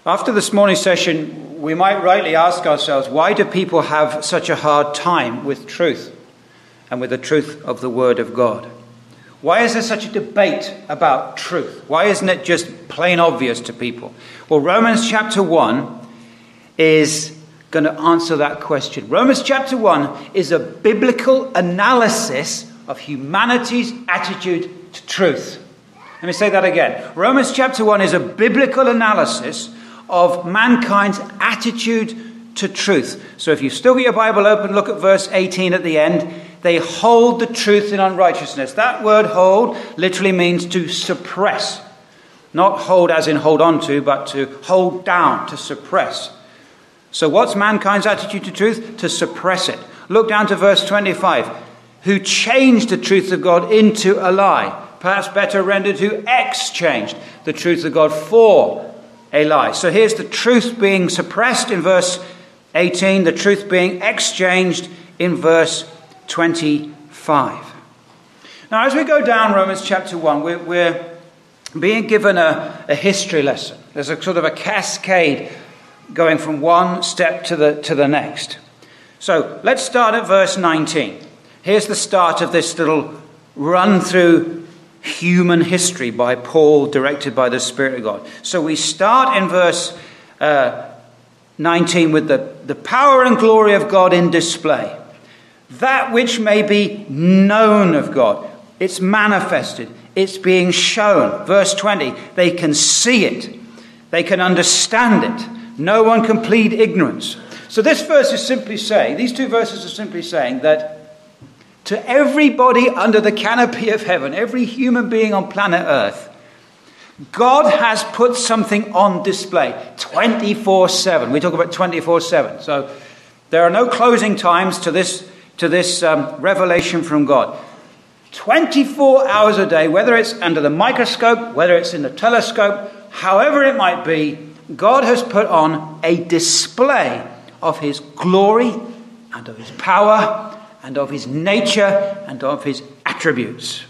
After this morning's session, we might rightly ask ourselves, why do people have such a hard time with truth and with the truth of the Word of God? Why is there such a debate about truth? Why isn't it just plain obvious to people? Well, Romans chapter 1 is going to answer that question. Romans chapter 1 is a biblical analysis of humanity's attitude to truth. Let me say that again. Romans chapter 1 is a biblical analysis of mankind's attitude to truth. So if you've still got your Bible open, look at verse 18 at the end. They hold the truth in unrighteousness. That word hold literally means to suppress. Not hold as in hold on to, but to hold down, to suppress. So what's mankind's attitude to truth? To suppress it. Look down to verse 25. Who changed the truth of God into a lie. Perhaps better rendered, who exchanged the truth of God for a lie. So here's the truth being suppressed in verse 18, the truth being exchanged in verse 25. Now, as we go down Romans chapter 1, we're being given a history lesson. There's a sort of a cascade going from one step to the next. So let's start at verse 19. Here's the start of this little run through human history by Paul, directed by the Spirit of God. So we start in verse 19 with the power and glory of God in display. That which may be known of God. It's manifested. It's being shown. Verse 20, they can see it. They can understand it. No one can plead ignorance. So this verse is simply saying, these two verses are simply saying that to everybody under the canopy of heaven, every human being on planet Earth, God has put something on display 24/7. We talk about 24/7. So there are no closing times to this revelation from God. 24 hours a day, whether it's under the microscope, whether it's in the telescope, however it might be, God has put on a display of his glory and of his power and of his nature and of his attributes.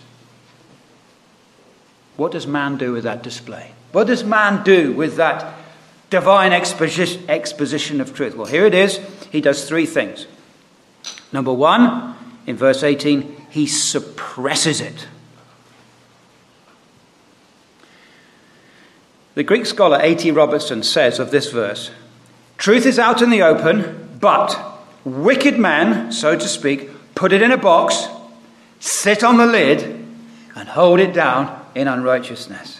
What does man do with that display? What does man do with that divine exposition of truth? Well, here it is. He does three things. Number one, in verse 18, he suppresses it. The Greek scholar A.T. Robertson says of this verse, truth is out in the open, but wicked men, so to speak, put it in a box, sit on the lid, and hold it down in unrighteousness.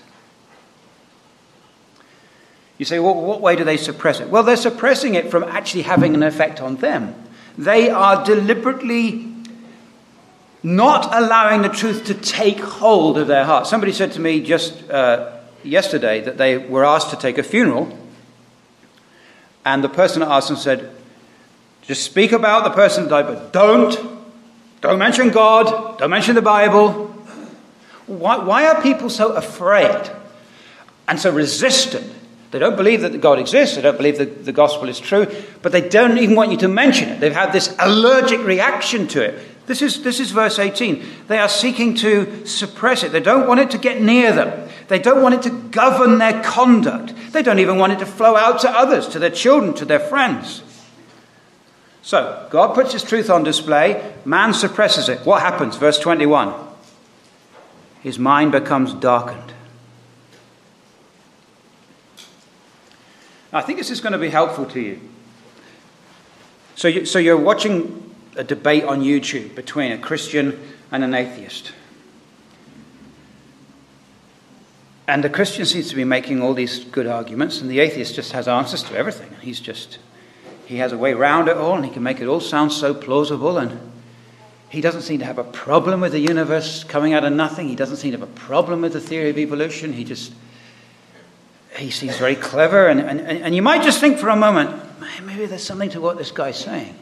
You say, well, what way do they suppress it? Well, they're suppressing it from actually having an effect on them. They are deliberately not allowing the truth to take hold of their heart. Somebody said to me just yesterday that they were asked to take a funeral, and the person that asked them said, just speak about the person that died, but don't mention God, don't mention the Bible. Why are people so afraid and so resistant? They don't believe that God exists, they don't believe that the gospel is true, but they don't even want you to mention it. They've had this allergic reaction to it. This is verse 18. They are seeking to suppress it. They don't want it to get near them. They don't want it to govern their conduct. They don't even want it to flow out to others, to their children, to their friends. So, God puts his truth on display. Man suppresses it. What happens? Verse 21. His mind becomes darkened. I think this is going to be helpful to you. So you're watching a debate on YouTube between a Christian and an atheist. And the Christian seems to be making all these good arguments, and the atheist just has answers to everything. He has a way around it all, and he can make it all sound so plausible, and he doesn't seem to have a problem with the universe coming out of nothing. He doesn't seem to have a problem with the theory of evolution. He seems very clever, and you might just think for a moment, maybe there's something to what this guy's saying.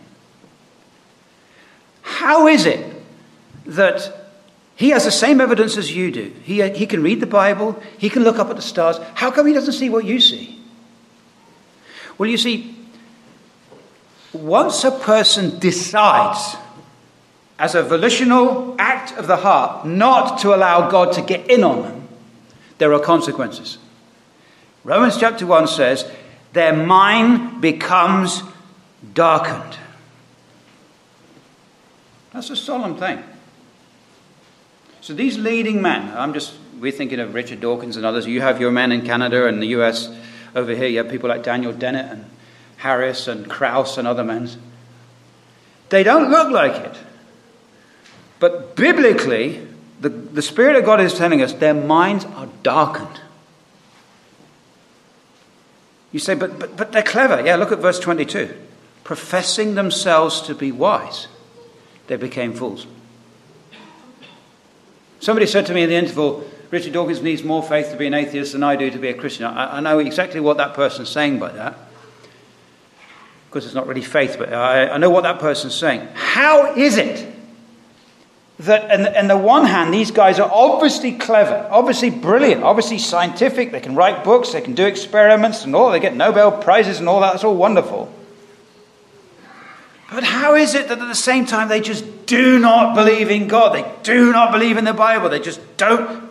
How is it that he has the same evidence as you do? He can read the Bible, he can look up at the stars. How come he doesn't see what you see? Well, you see, once a person decides, as a volitional act of the heart, not to allow God to get in on them, there are consequences. Romans chapter 1 says, their mind becomes darkened. That's a solemn thing. So these leading men, we're thinking of Richard Dawkins and others. You have your men in Canada and the US. Over here you have people like Daniel Dennett and Harris and Krauss and other men. They don't look like it. But biblically, the Spirit of God is telling us their minds are darkened. You say, but they're clever. Yeah, look at verse 22. Professing themselves to be wise, they became fools. Somebody said to me in the interval, Richard Dawkins needs more faith to be an atheist than I do to be a Christian. I know exactly what that person's saying by that. Because it's not really faith, but I know what that person's saying. How is it that on the one hand, these guys are obviously clever, obviously brilliant, obviously scientific, they can write books, they can do experiments and all, they get Nobel Prizes and all that, that's all wonderful. But how is it that at the same time they just do not believe in God? They do not believe in the Bible. They just don't.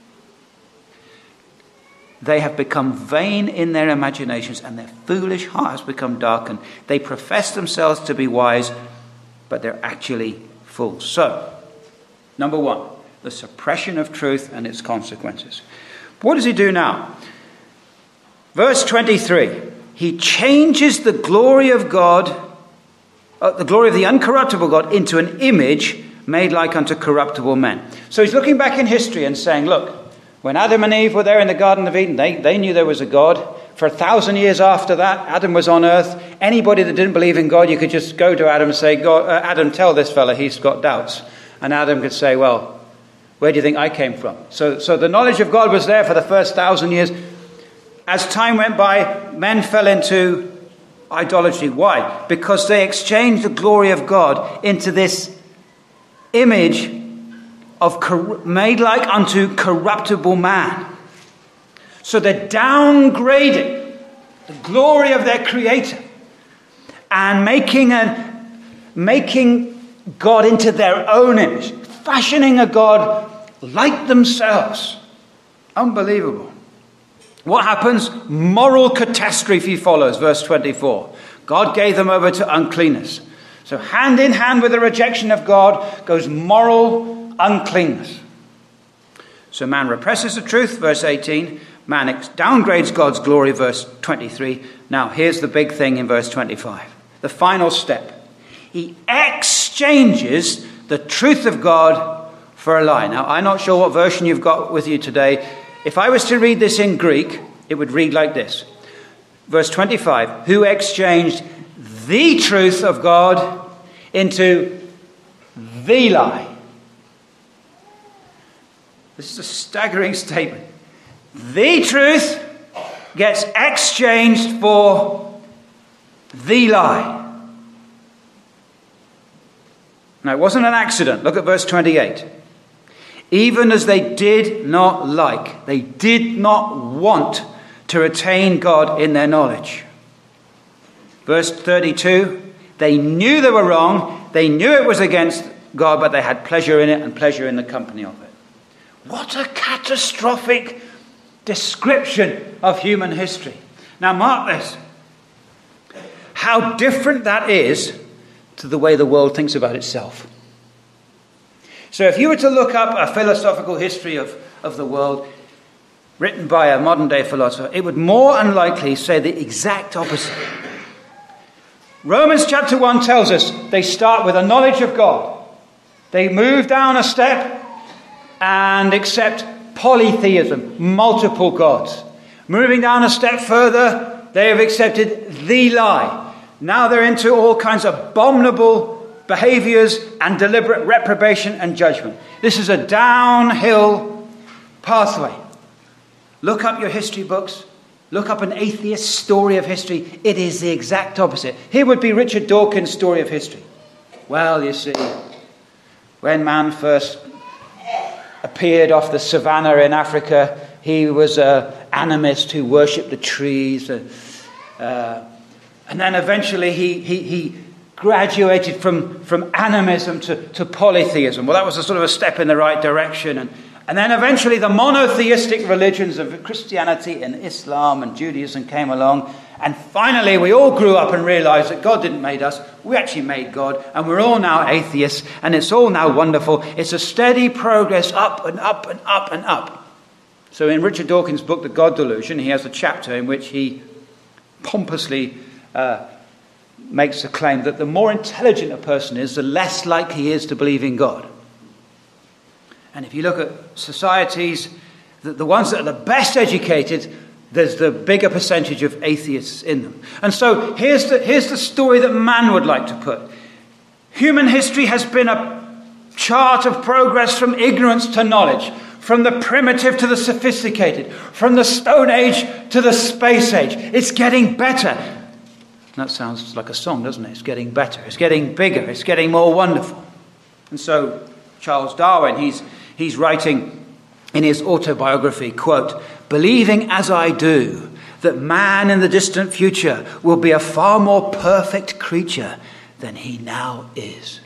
They have become vain in their imaginations and their foolish heart has become darkened. They profess themselves to be wise, but they're actually fools. So, number one, the suppression of truth and its consequences. What does he do now? Verse 23, he changes the glory of God, the glory of the uncorruptible God, into an image made like unto corruptible men. So he's looking back in history and saying, look, when Adam and Eve were there in the Garden of Eden, they knew there was a God. For 1,000 years after that, Adam was on earth. Anybody that didn't believe in God, you could just go to Adam and say, God, Adam, tell this fella he's got doubts. And Adam could say, well, where do you think I came from? So the knowledge of God was there for the first 1,000 years. As time went by, men fell into idolatry. Why? Because they exchanged the glory of God into this image of made like unto corruptible man. So they're downgrading the glory of their Creator and making God into their own image, fashioning a God like themselves. Unbelievable. What happens? Moral catastrophe follows, verse 24. God gave them over to uncleanness. So hand in hand with the rejection of God goes moral uncleanness. So man represses the truth, verse 18. Man downgrades God's glory, verse 23. Now here's the big thing in verse 25. The final step. He exchanges the truth of God for a lie. Now I'm not sure what version you've got with you today. If I was to read this in Greek, it would read like this. Verse 25. Who exchanged the truth of God into the lie. This is a staggering statement. The truth gets exchanged for the lie. Now, it wasn't an accident. Look at verse 28. Even as they did not like, they did not want to retain God in their knowledge. Verse 32, they knew they were wrong. They knew it was against God, but they had pleasure in it and pleasure in the company of it. What a catastrophic description of human history. Now mark this. How different that is to the way the world thinks about itself. So if you were to look up a philosophical history of the world written by a modern day philosopher, it would more unlikely say the exact opposite. Romans chapter 1 tells us they start with a knowledge of God. They move down a step and accept polytheism, multiple gods. Moving down a step further, they have accepted the lie. Now they're into all kinds of abominable behaviors and deliberate reprobation and judgment. This is a downhill pathway. Look up your history books. Look up an atheist story of history. It is the exact opposite. Here would be Richard Dawkins' story of history. Well, you see, when man first appeared off the savannah in Africa, he was an animist who worshipped the trees. And then eventually he graduated from animism to polytheism. Well, that was a sort of a step in the right direction. And then eventually the monotheistic religions of Christianity and Islam and Judaism came along. And finally we all grew up and realized that God didn't make us. We actually made God. And we're all now atheists. And it's all now wonderful. It's a steady progress up and up and up and up. So in Richard Dawkins' book, The God Delusion, he has a chapter in which he pompously makes the claim that the more intelligent a person is, the less likely he is to believe in God. And if you look at societies, the ones that are the best educated, there's the bigger percentage of atheists in them. And so here's the story that man would like to put. Human history has been a chart of progress from ignorance to knowledge, from the primitive to the sophisticated, from the Stone Age to the Space Age. It's getting better. That sounds like a song, doesn't it? It's getting better. It's getting bigger. It's getting more wonderful. And so Charles Darwin, he's writing in his autobiography, quote, "Believing as I do that man in the distant future will be a far more perfect creature than he now is."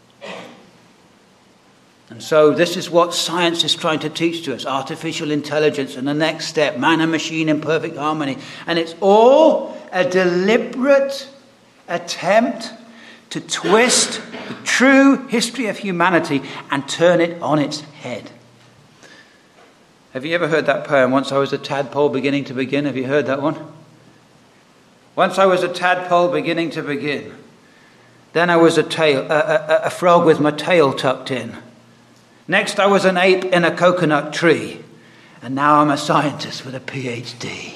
And so this is what science is trying to teach to us, artificial intelligence and the next step, man and machine in perfect harmony. And it's all a deliberate attempt to twist the true history of humanity and turn it on its head. Have you ever heard that poem, "Once I was a tadpole beginning to begin"? Have you heard that one? Once I was a tadpole beginning to begin. Then I was a frog with my tail tucked in. Next I was an ape in a coconut tree. And now I'm a scientist with a PhD.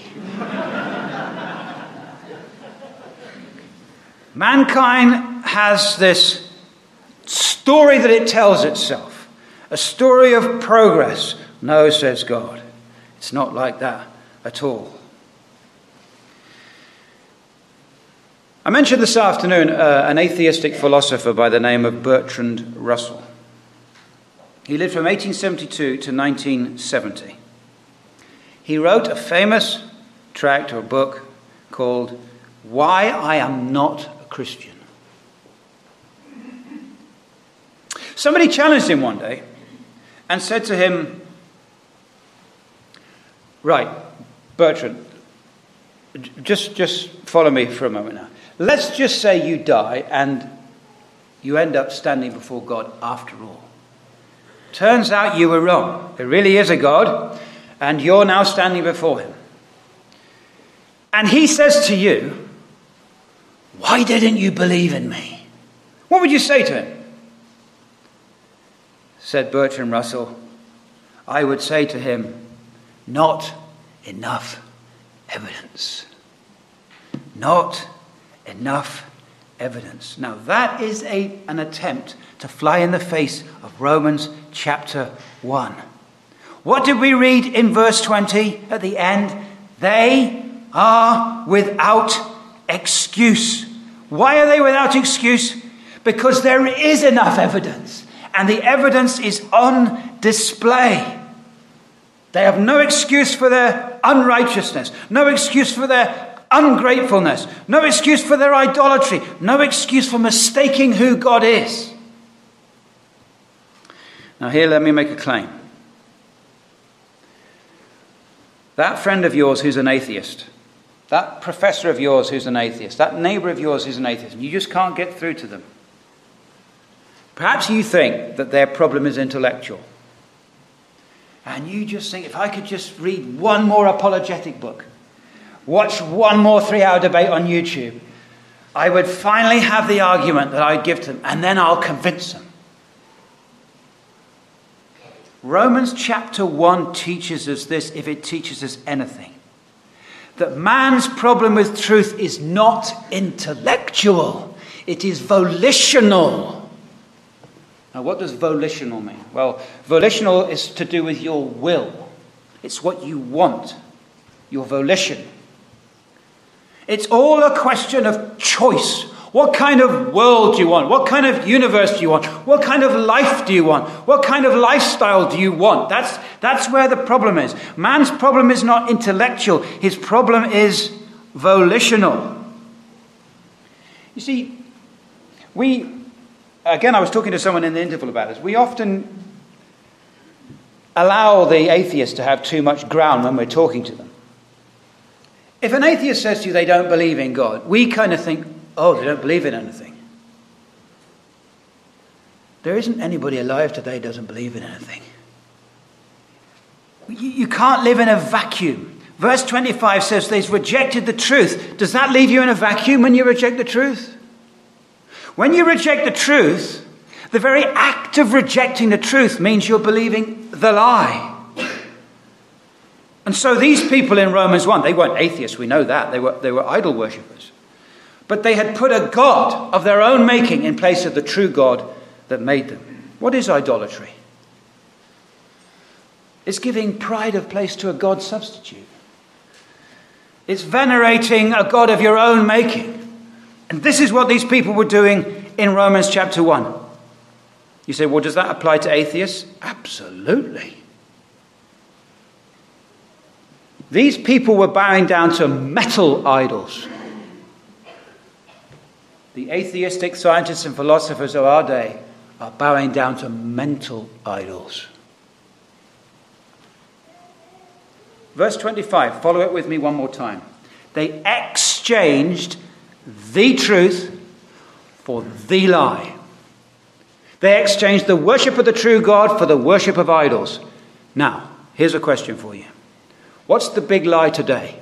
Mankind has this story that it tells itself. A story of progress. No, says God. It's not like that at all. I mentioned this afternoon an atheistic philosopher by the name of Bertrand Russell. He lived from 1872 to 1970. He wrote a famous tract or book called "Why I Am Not a Christian." Somebody challenged him one day and said to him, "Right, Bertrand, just follow me for a moment now. Let's just say you die and you end up standing before God after all. Turns out you were wrong. There really is a God, and you're now standing before him. And he says to you, 'Why didn't you believe in me?' What would you say to him?" Said Bertrand Russell, "I would say to him, not enough evidence. Not enough evidence." Now that is an attempt to fly in the face of Romans chapter 1. What did we read in verse 20 at the end? They are without excuse. Why are they without excuse? Because there is enough evidence, and the evidence is on display. They have no excuse for their unrighteousness, no excuse for their ungratefulness, no excuse for their idolatry, no excuse for mistaking who God is. Now here, let me make a claim. That friend of yours who's an atheist, that professor of yours who's an atheist, that neighbor of yours who's an atheist, you just can't get through to them. Perhaps you think that their problem is intellectual. And you just think, if I could just read one more apologetic book, watch one more 3-hour debate on YouTube, I would finally have the argument that I'd give to them, and then I'll convince them. Romans chapter 1 teaches us this, if it teaches us anything. That man's problem with truth is not intellectual. It is volitional. Now, what does volitional mean? Well, volitional is to do with your will. It's what you want. Your volition. It's all a question of choice. What kind of world do you want? What kind of universe do you want? What kind of life do you want? What kind of lifestyle do you want? That's where the problem is. Man's problem is not intellectual. His problem is volitional. You see, I was talking to someone in the interval about this. We often allow the atheist to have too much ground when we're talking to them. If an atheist says to you they don't believe in God, we kind of think, oh, they don't believe in anything. There isn't anybody alive today who doesn't believe in anything. You can't live in a vacuum. Verse 25 says they've rejected the truth. Does that leave you in a vacuum when you reject the truth? When you reject the truth, the very act of rejecting the truth means you're believing the lie. And so these people in Romans 1, they weren't atheists, we know that. They were idol worshippers. But they had put a god of their own making in place of the true God that made them. What is idolatry? It's giving pride of place to a god substitute. It's venerating a god of your own making. And this is what these people were doing in Romans chapter 1. You say, well, does that apply to atheists? Absolutely. These people were bowing down to metal idols. The atheistic scientists and philosophers of our day are bowing down to mental idols. Verse 25, follow it with me one more time. They exchanged the truth for the lie. They exchanged the worship of the true God for the worship of idols. Now, here's a question for you. What's the big lie today?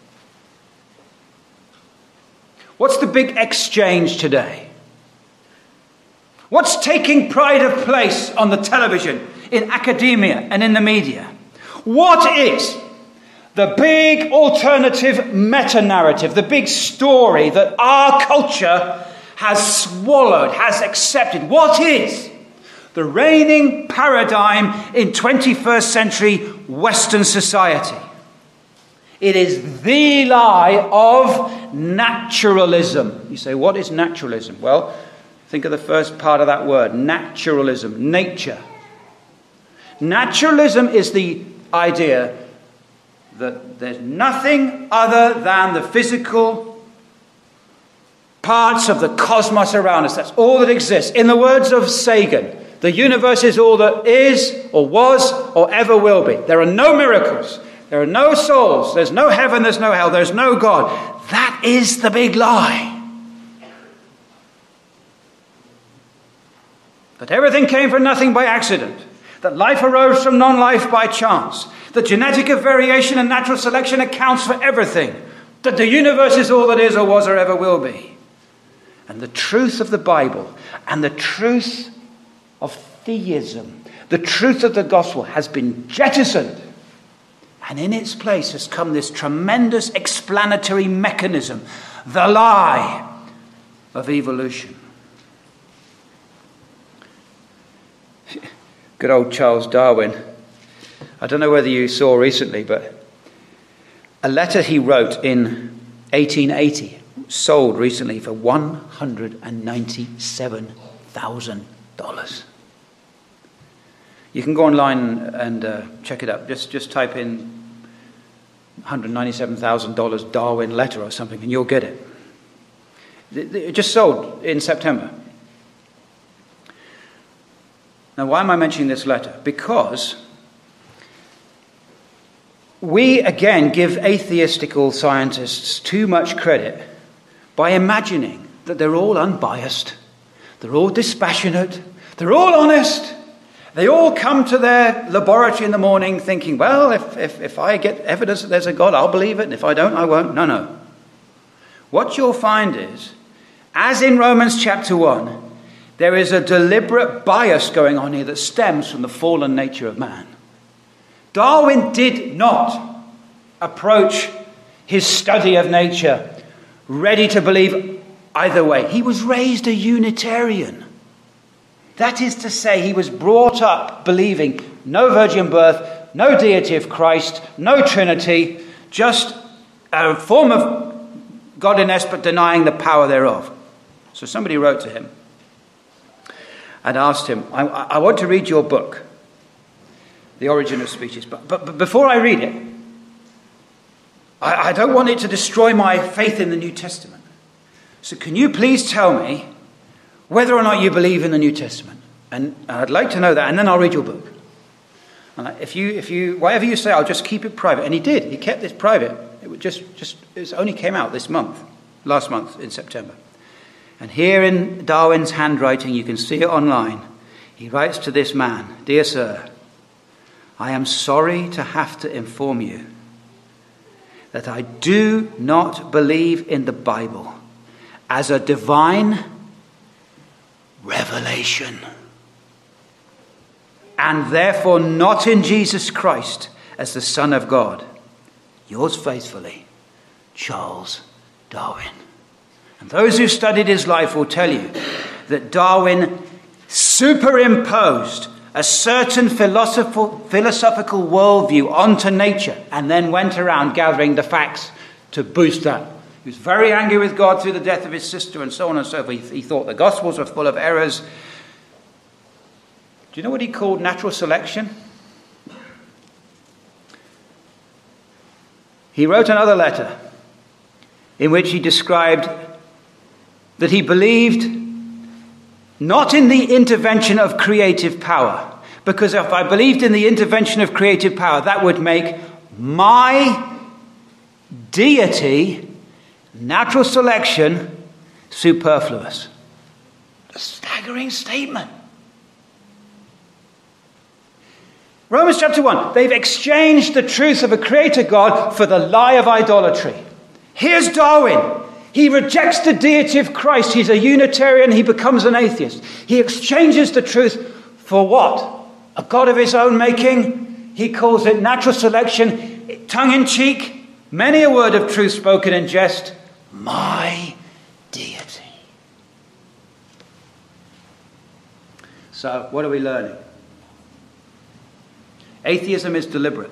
What's the big exchange today? What's taking pride of place on the television, in academia and in the media? What is the big alternative meta-narrative, the big story that our culture has swallowed, has accepted? What is the reigning paradigm in 21st century Western society? It is the lie of naturalism. You say, what is naturalism? Well, think of the first part of that word, naturalism, nature. Naturalism is the idea that there's nothing other than the physical parts of the cosmos around us. That's all that exists. In the words of Sagan, the universe is all that is or was or ever will be. There are no miracles. There are no souls. There's no heaven. There's no hell. There's no God. That is the big lie. That everything came from nothing by accident. That life arose from non-life by chance. That genetic variation and natural selection accounts for everything. That the universe is all that is or was or ever will be. And the truth of the Bible and the truth of theism, the truth of the gospel has been jettisoned. And in its place has come this tremendous explanatory mechanism, the lie of evolution. Good old Charles Darwin. I don't know whether you saw recently, but a letter he wrote in 1880 sold recently for $197,000. You can go online and check it up. Just type in $197,000 Darwin letter or something and you'll get it. It just sold in September. Now, why am I mentioning this letter? Because we, again, give atheistical scientists too much credit by imagining that they're all unbiased, they're all dispassionate, they're all honest. They all come to their laboratory in the morning thinking, well, if I get evidence that there's a God, I'll believe it, and if I don't, I won't. No. What you'll find is, as in Romans chapter 1, there is a deliberate bias going on here that stems from the fallen nature of man. Darwin did not approach his study of nature ready to believe either way. He was raised a Unitarian. That is to say, he was brought up believing no virgin birth, no deity of Christ, no Trinity, just a form of godliness but denying the power thereof. So somebody wrote to him and asked him, I want to read your book, The Origin of Species, but before I read it, I don't want it to destroy my faith in the New Testament. So can you please tell me whether or not you believe in the New Testament? And I'd like to know that, and then I'll read your book. And if you, whatever you say, I'll just keep it private. And he did. He kept this private. It only came out last month in September. And here in Darwin's handwriting, you can see it online. He writes to this man, "Dear sir, I am sorry to have to inform you that I do not believe in the Bible as a divine revelation, and therefore not in Jesus Christ as the Son of God. Yours faithfully, Charles Darwin." And those who studied his life will tell you that Darwin superimposed a certain philosophical worldview onto nature and then went around gathering the facts to boost that. He was very angry with God through the death of his sister and so on and so forth. He thought the Gospels were full of errors. Do you know what he called natural selection? He wrote another letter in which he described that he believed not in the intervention of creative power, because if I believed in the intervention of creative power, that would make my deity, natural selection, superfluous. A staggering statement. Romans chapter 1, they've exchanged the truth of a creator God for the lie of idolatry. Here's Darwin. He rejects the deity of Christ. He's a Unitarian. He becomes an atheist. He exchanges the truth for what? A God of his own making. He calls it natural selection, tongue-in-cheek, many a word of truth spoken in jest. My deity. So, what are we learning? Atheism is deliberate.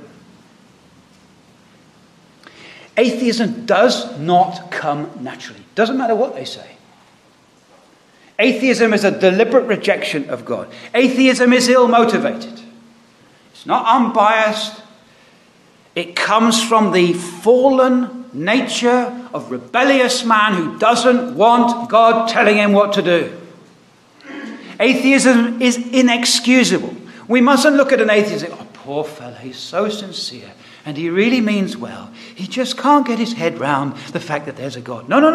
Atheism does not come naturally. Doesn't matter what they say. Atheism is a deliberate rejection of God. Atheism is ill-motivated. It's not unbiased. It comes from the fallen nature of rebellious man who doesn't want God telling him what to do. Atheism is inexcusable. We mustn't look at an atheist and say, "Oh, poor fella, he's so sincere. And he really means well. He just can't get his head round the fact that there's a God." No.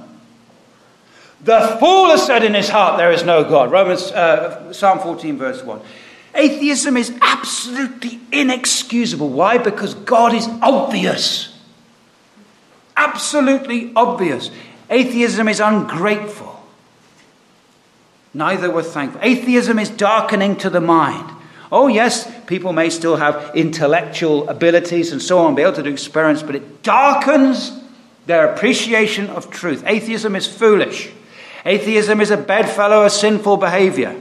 The fool has said in his heart, "There is no God." Psalm 14, verse 1. Atheism is absolutely inexcusable. Why? Because God is obvious. Absolutely obvious. Atheism is ungrateful. Neither were thankful. Atheism is darkening to the mind. Oh, yes, people may still have intellectual abilities and so on, be able to do experiments, but it darkens their appreciation of truth. Atheism is foolish. Atheism is a bedfellow of sinful behavior.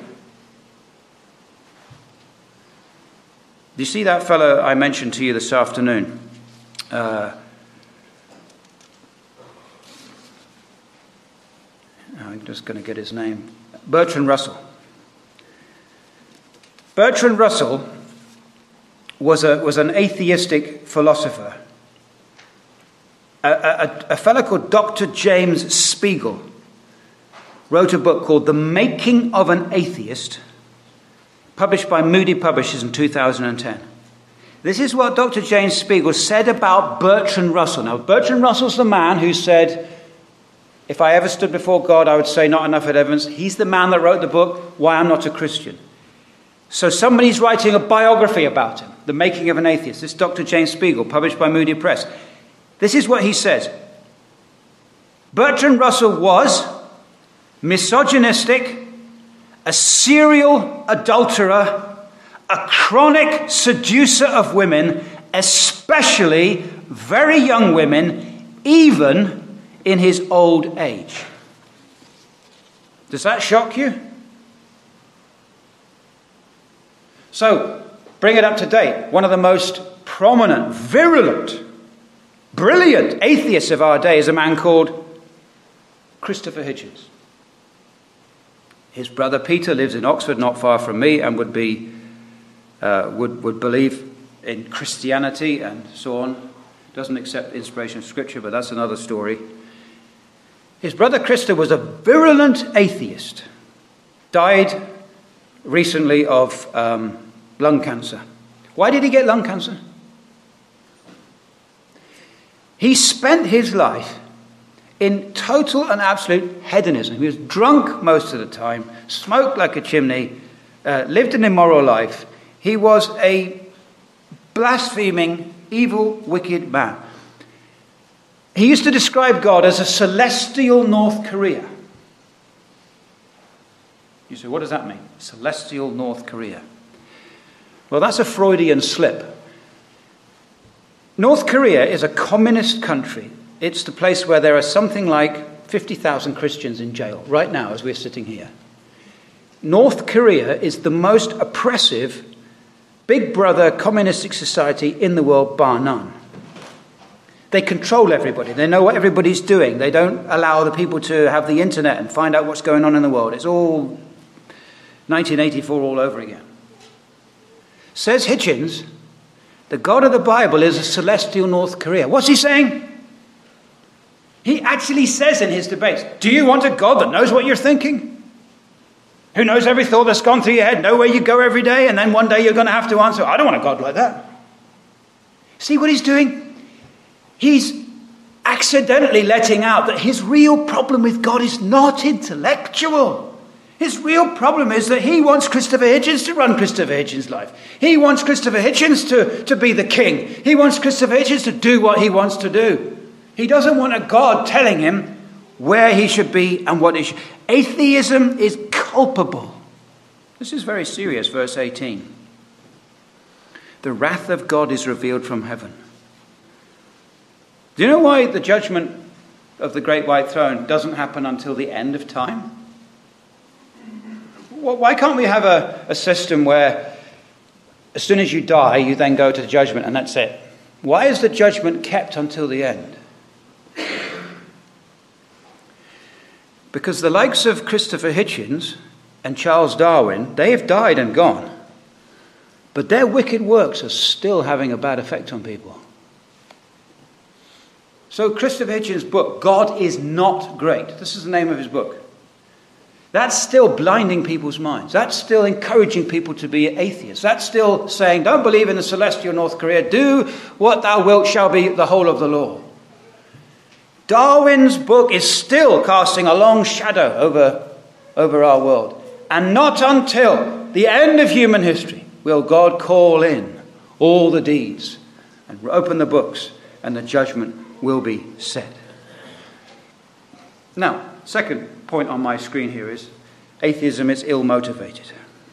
Do you see that fellow I mentioned to you this afternoon? I'm just going to get his name. Bertrand Russell. Bertrand Russell was an atheistic philosopher. A fellow called Dr. James Spiegel wrote a book called The Making of an Atheist, published by Moody Publishers in 2010. This is what Dr. James Spiegel said about Bertrand Russell. Now, Bertrand Russell's the man who said, "If I ever stood before God, I would say not enough evidence." He's the man that wrote the book, Why I'm Not a Christian. So somebody's writing a biography about him, The Making of an Atheist. This is Dr. James Spiegel, published by Moody Press. This is what he says. Bertrand Russell was misogynistic, a serial adulterer, a chronic seducer of women, especially very young women, even in his old age. Does that shock you? So, bring it up to date. One of the most prominent, virulent, brilliant atheists of our day is a man called Christopher Hitchens. His brother Peter lives in Oxford, not far from me, and would believe in Christianity and so on. Doesn't accept inspiration of Scripture, but that's another story. His brother Christopher was a virulent atheist. Died recently of lung cancer. Why did he get lung cancer? He spent his life in total and absolute hedonism. He was drunk most of the time, smoked like a chimney, lived an immoral life. He was a blaspheming, evil, wicked man. He used to describe God as a celestial North Korea. You say, what does that mean? Celestial North Korea. Well, that's a Freudian slip. North Korea is a communist country. It's the place where there are something like 50,000 Christians in jail right now as we're sitting here. North Korea is the most oppressive big brother communistic society in the world, bar none. They control everybody. They know what everybody's doing. They don't allow the people to have the internet and find out what's going on in the world. It's all 1984 all over again. Says Hitchens, the God of the Bible is a celestial North Korea. What's he saying? He actually says in his debates, do you want a God that knows what you're thinking? Who knows every thought that's gone through your head, know where you go every day, and then one day you're going to have to answer, I don't want a God like that. See what he's doing? He's accidentally letting out that his real problem with God is not intellectual. His real problem is that he wants Christopher Hitchens to run Christopher Hitchens' life. He wants Christopher Hitchens to be the king. He wants Christopher Hitchens to do what he wants to do. He doesn't want a God telling him where he should be and what he should. Atheism is culpable. This is very serious, verse 18. The wrath of God is revealed from heaven. Do you know why the judgment of the great white throne doesn't happen until the end of time? Why can't we have a system where as soon as you die, you then go to the judgment and that's it? Why is the judgment kept until the end? Because the likes of Christopher Hitchens and Charles Darwin, they have died and gone. But their wicked works are still having a bad effect on people. So Christopher Hitchens' book, God is Not Great. This is the name of his book. That's still blinding people's minds. That's still encouraging people to be atheists. That's still saying, don't believe in the celestial North Korea. Do what thou wilt shall be the whole of the law. Darwin's book is still casting a long shadow over our world. And not until the end of human history will God call in all the deeds and open the books and the judgment will be set. Now, second point on my screen here is atheism is ill-motivated.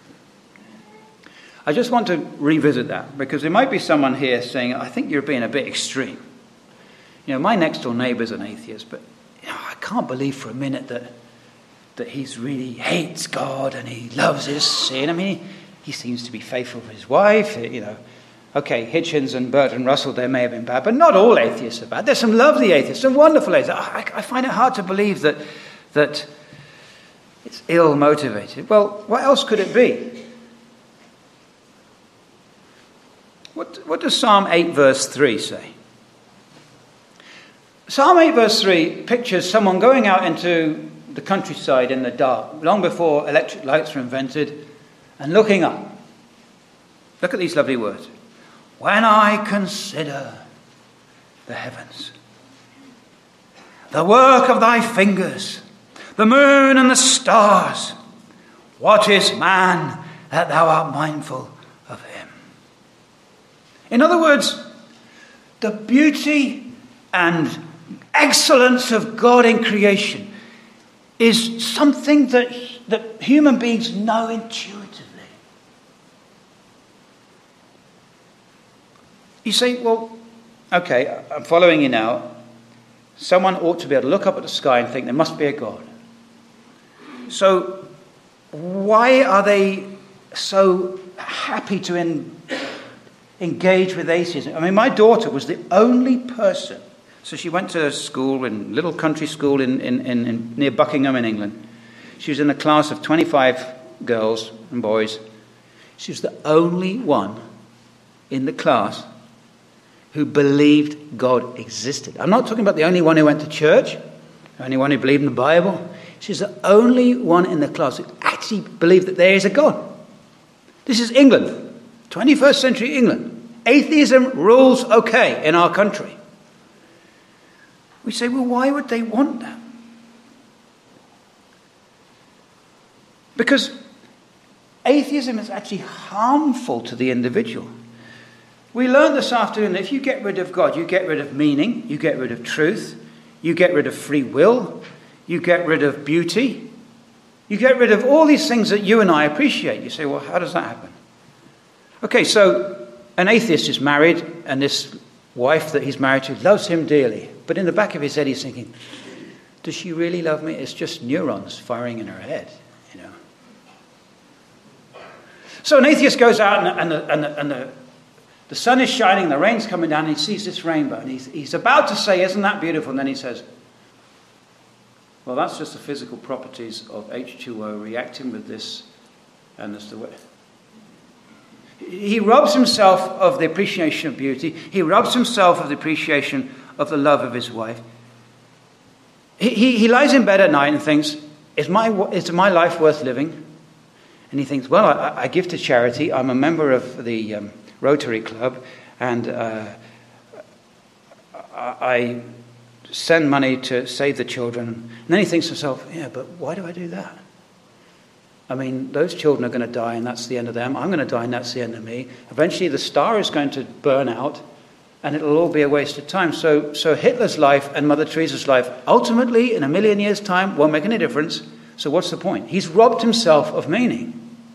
I just want to revisit that because there might be someone here saying, I think you're being a bit extreme. You know, my next door neighbour's an atheist, but I can't believe for a minute that he's really hates God and he loves his sin. I mean, he seems to be faithful to his wife, you know. Okay, Hitchens and Bertrand Russell, they may have been bad, but not all atheists are bad. There's some lovely atheists, some wonderful atheists. I find it hard to believe that it's ill-motivated. Well, what else could it be? What does Psalm 8 verse 3 say? Psalm 8 verse 3 pictures someone going out into the countryside in the dark, long before electric lights were invented, and looking up. Look at these lovely words. When I consider the heavens, the work of thy fingers, the moon and the stars, what is man that thou art mindful of him? In other words, the beauty and excellence of God in creation is something that human beings know intuitively. You say, well, okay, I'm following you now. Someone ought to be able to look up at the sky and think there must be a God. So why are they so happy to engage with atheism? I mean, my daughter was the only person. So she went to school, in little country school in near Buckingham in England. She was in a class of 25 girls and boys. She was the only one in the class who believed God existed. I'm not talking about the only one who went to church, the only one who believed in the Bible. She's the only one in the class who actually believed that there is a God. This is England. 21st century England. Atheism rules okay in our country. We say, well, why would they want that? Because atheism is actually harmful to the individual. We learned this afternoon that if you get rid of God, you get rid of meaning, you get rid of truth, you get rid of free will, you get rid of beauty, you get rid of all these things that you and I appreciate. You say, well, how does that happen? Okay, so an atheist is married, and this wife that he's married to loves him dearly. But in the back of his head, he's thinking, does she really love me? It's just neurons firing in her head, you know. So an atheist goes out and the sun is shining, the rain's coming down, and he sees this rainbow. And he's about to say, isn't that beautiful? And then he says, well, that's just the physical properties of H2O reacting with this, and that's the way. He robs himself of the appreciation of beauty. He robs himself of the appreciation of the love of his wife. He lies in bed at night and thinks, is my life worth living? And he thinks, well, I give to charity. I'm a member of the Rotary Club, and I send money to save the children. And then he thinks to himself, yeah, but why do I do that? I mean, those children are going to die, and that's the end of them. I'm going to die, and that's the end of me. Eventually, the star is going to burn out, and it'll all be a waste of time. So Hitler's life and Mother Teresa's life, ultimately, in a million years' time, won't make any difference. So what's the point? He's robbed himself of meaning.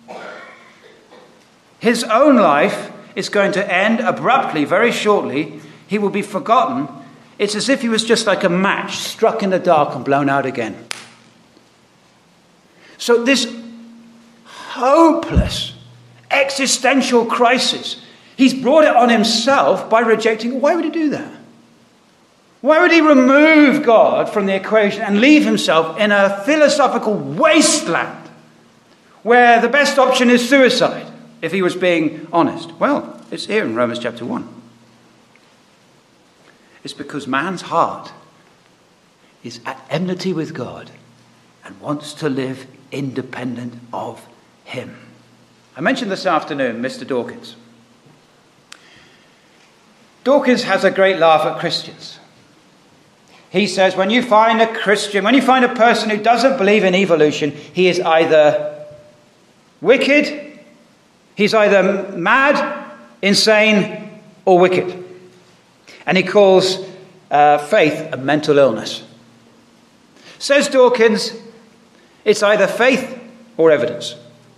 His own life is going to end abruptly, very shortly. He will be forgotten. It's as if he was just like a match struck in the dark and blown out again. So this hopeless existential crisis, he's brought it on himself by rejecting. Why would he do that? Why would he remove God from the equation and leave himself in a philosophical wasteland where the best option is suicide, if he was being honest? Well, it's here in Romans chapter 1. It's because man's heart is at enmity with God and wants to live independent of him. I mentioned this afternoon Mr. Dawkins. Dawkins has a great laugh at Christians. He says, when you find a Christian, when you find a person who doesn't believe in evolution, he is either wicked, he's either mad, insane, or wicked. And he calls faith a mental illness. Says Dawkins, it's either faith or evidence.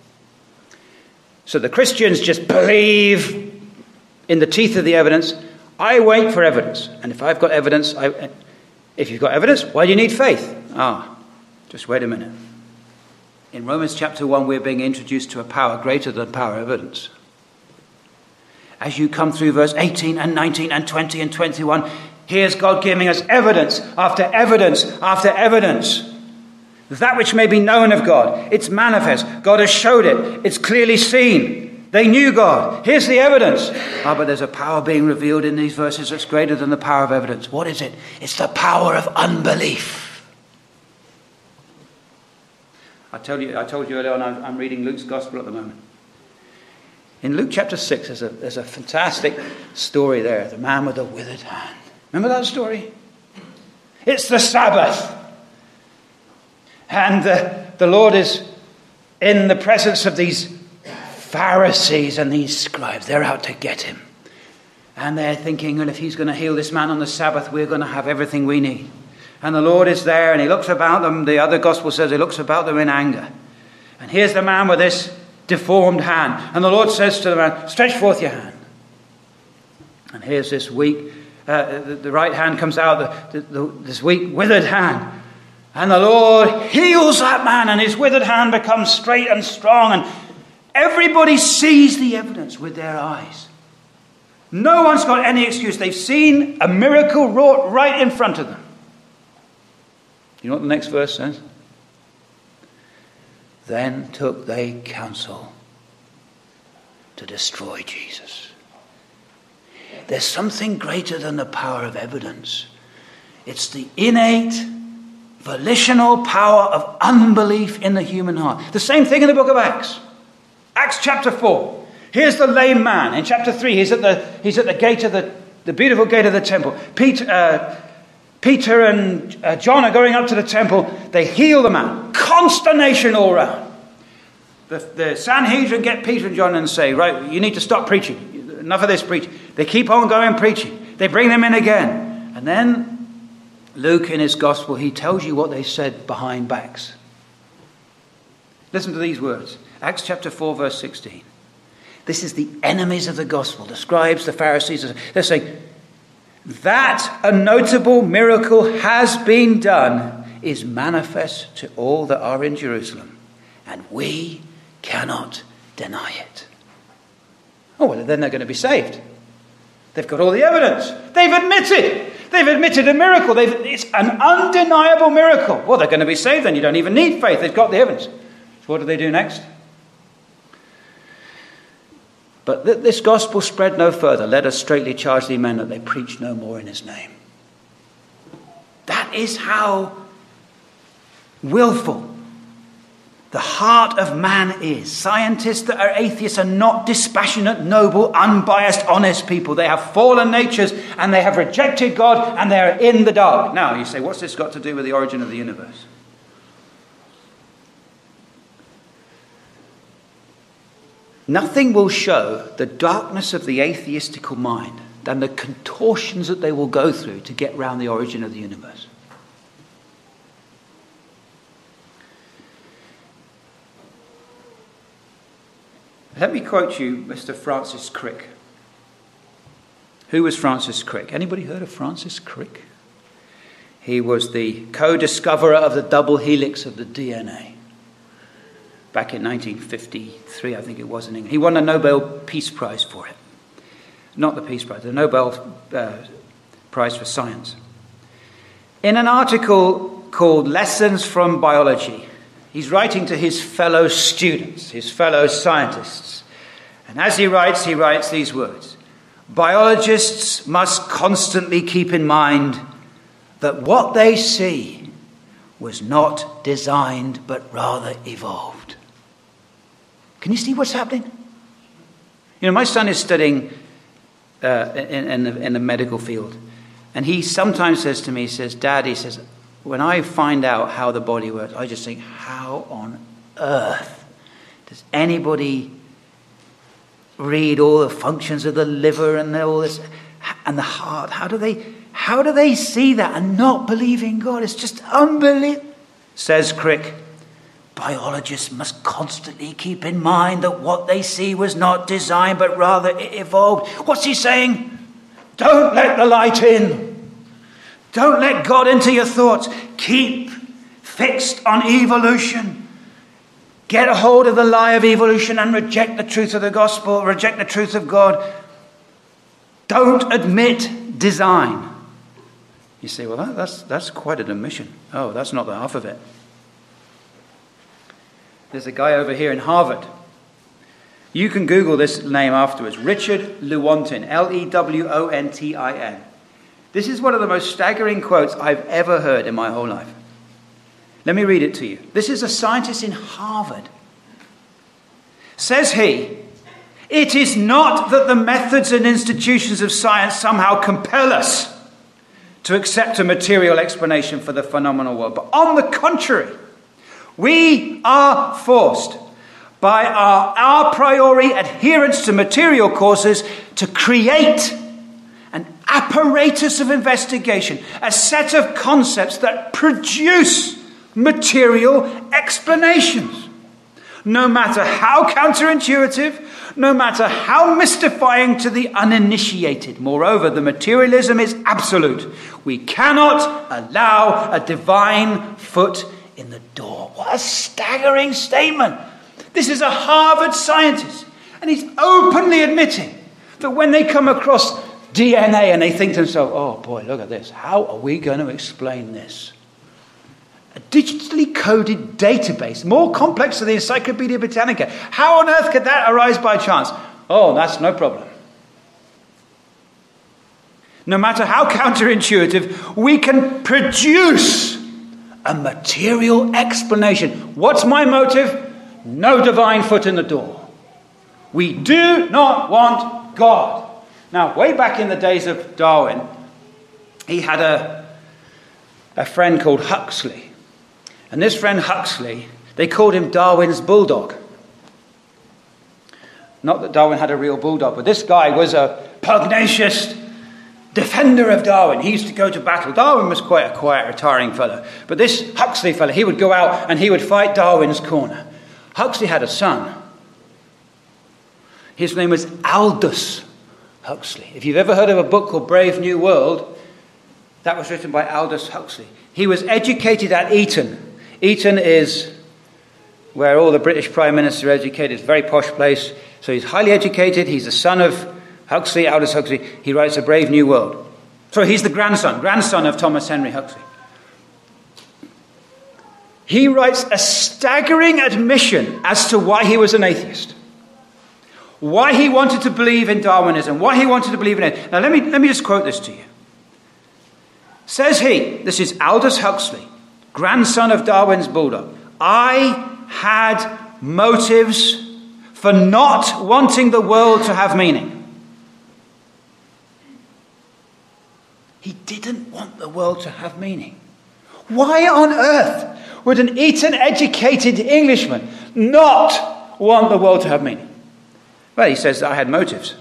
So the Christians just believe in the teeth of the evidence. I wait for evidence. And if I've got evidence, if you've got evidence, why do you need faith? Just wait a minute. In Romans chapter 1, we're being introduced to a power greater than power evidence. As you come through verse 18 and 19 and 20 and 21, here's God giving us evidence after evidence after evidence. That which may be known of God, it's manifest. God has showed it. It's clearly seen. They knew God. Here's the evidence. But there's a power being revealed in these verses that's greater than the power of evidence. What is it? It's the power of unbelief. I told you earlier on, I'm reading Luke's Gospel at the moment. In Luke chapter 6, there's a fantastic story there. The man with the withered hand. Remember that story? It's the Sabbath. And the Lord is in the presence of these Pharisees and these scribes. They're out to get him. And they're thinking, well, if he's going to heal this man on the Sabbath, we're going to have everything we need. And the Lord is there, and he looks about them. The other gospel says he looks about them in anger. And here's the man with this deformed hand. And the Lord says to the man, stretch forth your hand. And here's this weak, the right hand comes out, this weak, withered hand. And the Lord heals that man, and his withered hand becomes straight and strong. And everybody sees the evidence with their eyes. No one's got any excuse. They've seen a miracle wrought right in front of them. You know what the next verse says? Then took they counsel to destroy Jesus. There's something greater than the power of evidence. It's the innate, volitional power of unbelief in the human heart. The same thing in the book of Acts. Acts chapter 4. Here's the lame man. In chapter 3, he's at the gate of the beautiful gate of the temple. Peter and John are going up to the temple. They heal the man. Consternation all around. The Sanhedrin get Peter and John and say, right, you need to stop preaching. Enough of this preaching. They keep on going preaching. They bring them in again. And then Luke in his gospel, he tells you what they said behind backs. Listen to these words. Acts chapter 4, verse 16. This is the enemies of the gospel, the scribes, the Pharisees. They're saying, that a notable miracle has been done is manifest to all that are in Jerusalem, and we cannot deny it. Oh, well, then they're going to be saved. They've got all the evidence. They've admitted a miracle. It's an undeniable miracle. Well, they're going to be saved then. You don't even need faith. They've got the evidence. So what do they do next? But this gospel spread no further. Let us straightly charge these men that they preach no more in his name. That is how willful the heart of man is. Scientists that are atheists are not dispassionate, noble, unbiased, honest people. They have fallen natures and they have rejected God and they are in the dark. Now you say, what's this got to do with the origin of the universe? Nothing will show the darkness of the atheistical mind than the contortions that they will go through to get round the origin of the universe. Let me quote you Mr. Francis Crick. Who was Francis Crick? Anybody heard of Francis Crick? He was the co-discoverer of the double helix of the DNA. Back in 1953, I think it was in England. He won a Nobel Peace Prize for it. Not the Peace Prize, the Nobel Prize for Science. In an article called Lessons from Biology, he's writing to his fellow students, his fellow scientists. And as he writes these words. Biologists must constantly keep in mind that what they see was not designed but rather evolved. Can you see what's happening? You know, my son is studying in the medical field. And he sometimes says to me, he says, Dad, he says, when I find out how the body works, I just think, how on earth does anybody read all the functions of the liver and all this and the heart? How do they see that and not believe in God? It's just unbelievable. Says Crick, biologists must constantly keep in mind that what they see was not designed, but rather it evolved. What's he saying? Don't let the light in. Don't let God into your thoughts. Keep fixed on evolution. Get a hold of the lie of evolution and reject the truth of the gospel, reject the truth of God. Don't admit design. You say, well, that's quite an admission. Oh, that's not the half of it. There's a guy over here in Harvard. You can Google this name afterwards. Richard Lewontin, Lewontin. This is one of the most staggering quotes I've ever heard in my whole life. Let me read it to you. This is a scientist in Harvard. Says he, it is not that the methods and institutions of science somehow compel us to accept a material explanation for the phenomenal world, but on the contrary, we are forced by our a priori adherence to material causes to create an apparatus of investigation, a set of concepts that produce material explanations. No matter how counterintuitive, no matter how mystifying to the uninitiated. Moreover, the materialism is absolute. We cannot allow a divine foot in the door. What a staggering statement. This is a Harvard scientist, and he's openly admitting that when they come across DNA and they think to themselves, oh boy, look at this. How are we going to explain this? A digitally coded database, more complex than the Encyclopedia Britannica. How on earth could that arise by chance? Oh, that's no problem. No matter how counterintuitive, we can produce a material explanation. What's my motive? No divine foot in the door. We do not want God. Now, way back in the days of Darwin, he had a friend called Huxley. And this friend Huxley, they called him Darwin's bulldog. Not that Darwin had a real bulldog, but this guy was a pugnacious defender of Darwin. He used to go to battle. Darwin was quite a quiet, retiring fellow. But this Huxley fellow, he would go out and he would fight Darwin's corner. Huxley had a son. His name was Aldous Huxley. If you've ever heard of a book called Brave New World, that was written by Aldous Huxley. He was educated at Eton. Eton is where all the British Prime Ministers are educated. It's a very posh place. So he's highly educated. He's the son of Huxley, Aldous Huxley. He writes A Brave New World. So he's the grandson of Thomas Henry Huxley. He writes a staggering admission as to why he was an atheist. Why he wanted to believe in Darwinism. Why he wanted to believe in it. Now let me just quote this to you. Says he, this is Aldous Huxley, grandson of Darwin's bulldog. I had motives for not wanting the world to have meaning. He didn't want the world to have meaning. Why on earth would an Eton-educated Englishman not want the world to have meaning? Well, he says that I had motives.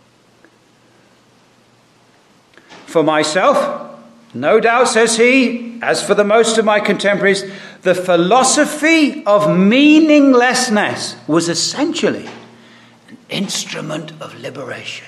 For myself, no doubt, says he, as for the most of my contemporaries, the philosophy of meaninglessness was essentially an instrument of liberation.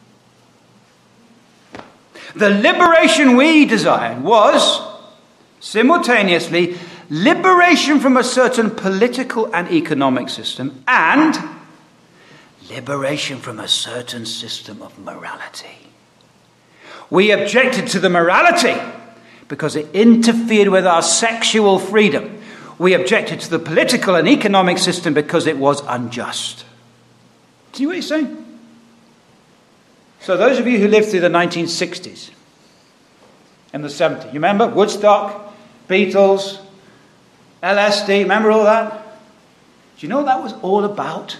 The liberation we desired was simultaneously liberation from a certain political and economic system and liberation from a certain system of morality. We objected to the morality because it interfered with our sexual freedom. We objected to the political and economic system because it was unjust. Do you know what he's saying? So those of you who lived through the 1960s and the 70s, you remember Woodstock, Beatles, LSD, remember all that? Do you know what that was all about?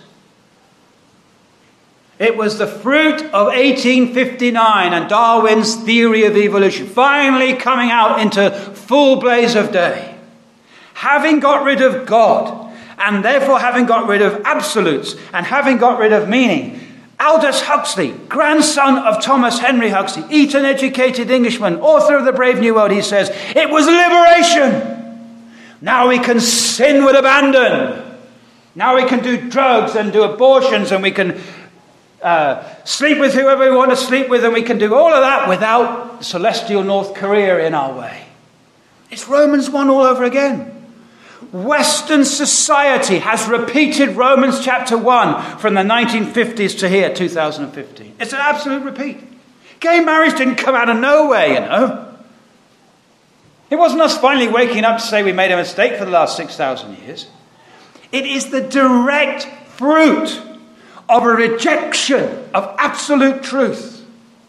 It was the fruit of 1859 and Darwin's theory of evolution finally coming out into full blaze of day. Having got rid of God, and therefore having got rid of absolutes, and having got rid of meaning, Aldous Huxley, grandson of Thomas Henry Huxley, Eton-educated Englishman, author of The Brave New World, he says, it was liberation. Now we can sin with abandon. Now we can do drugs and do abortions, and we can sleep with whoever we want to sleep with, and we can do all of that without celestial North Korea in our way. It's Romans 1 all over again. Western society has repeated Romans chapter 1 from the 1950s to here, 2015. It's an absolute repeat. Gay marriage didn't come out of nowhere, you know. It wasn't us finally waking up to say we made a mistake for the last 6,000 years. It is the direct fruit of a rejection of absolute truth.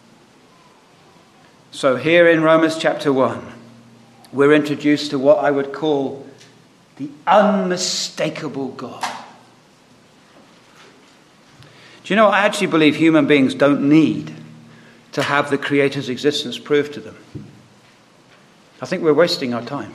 So here in Romans chapter 1, we're introduced to what I would call the unmistakable God. Do you know, I actually believe human beings don't need to have the Creator's existence proved to them. I think we're wasting our time.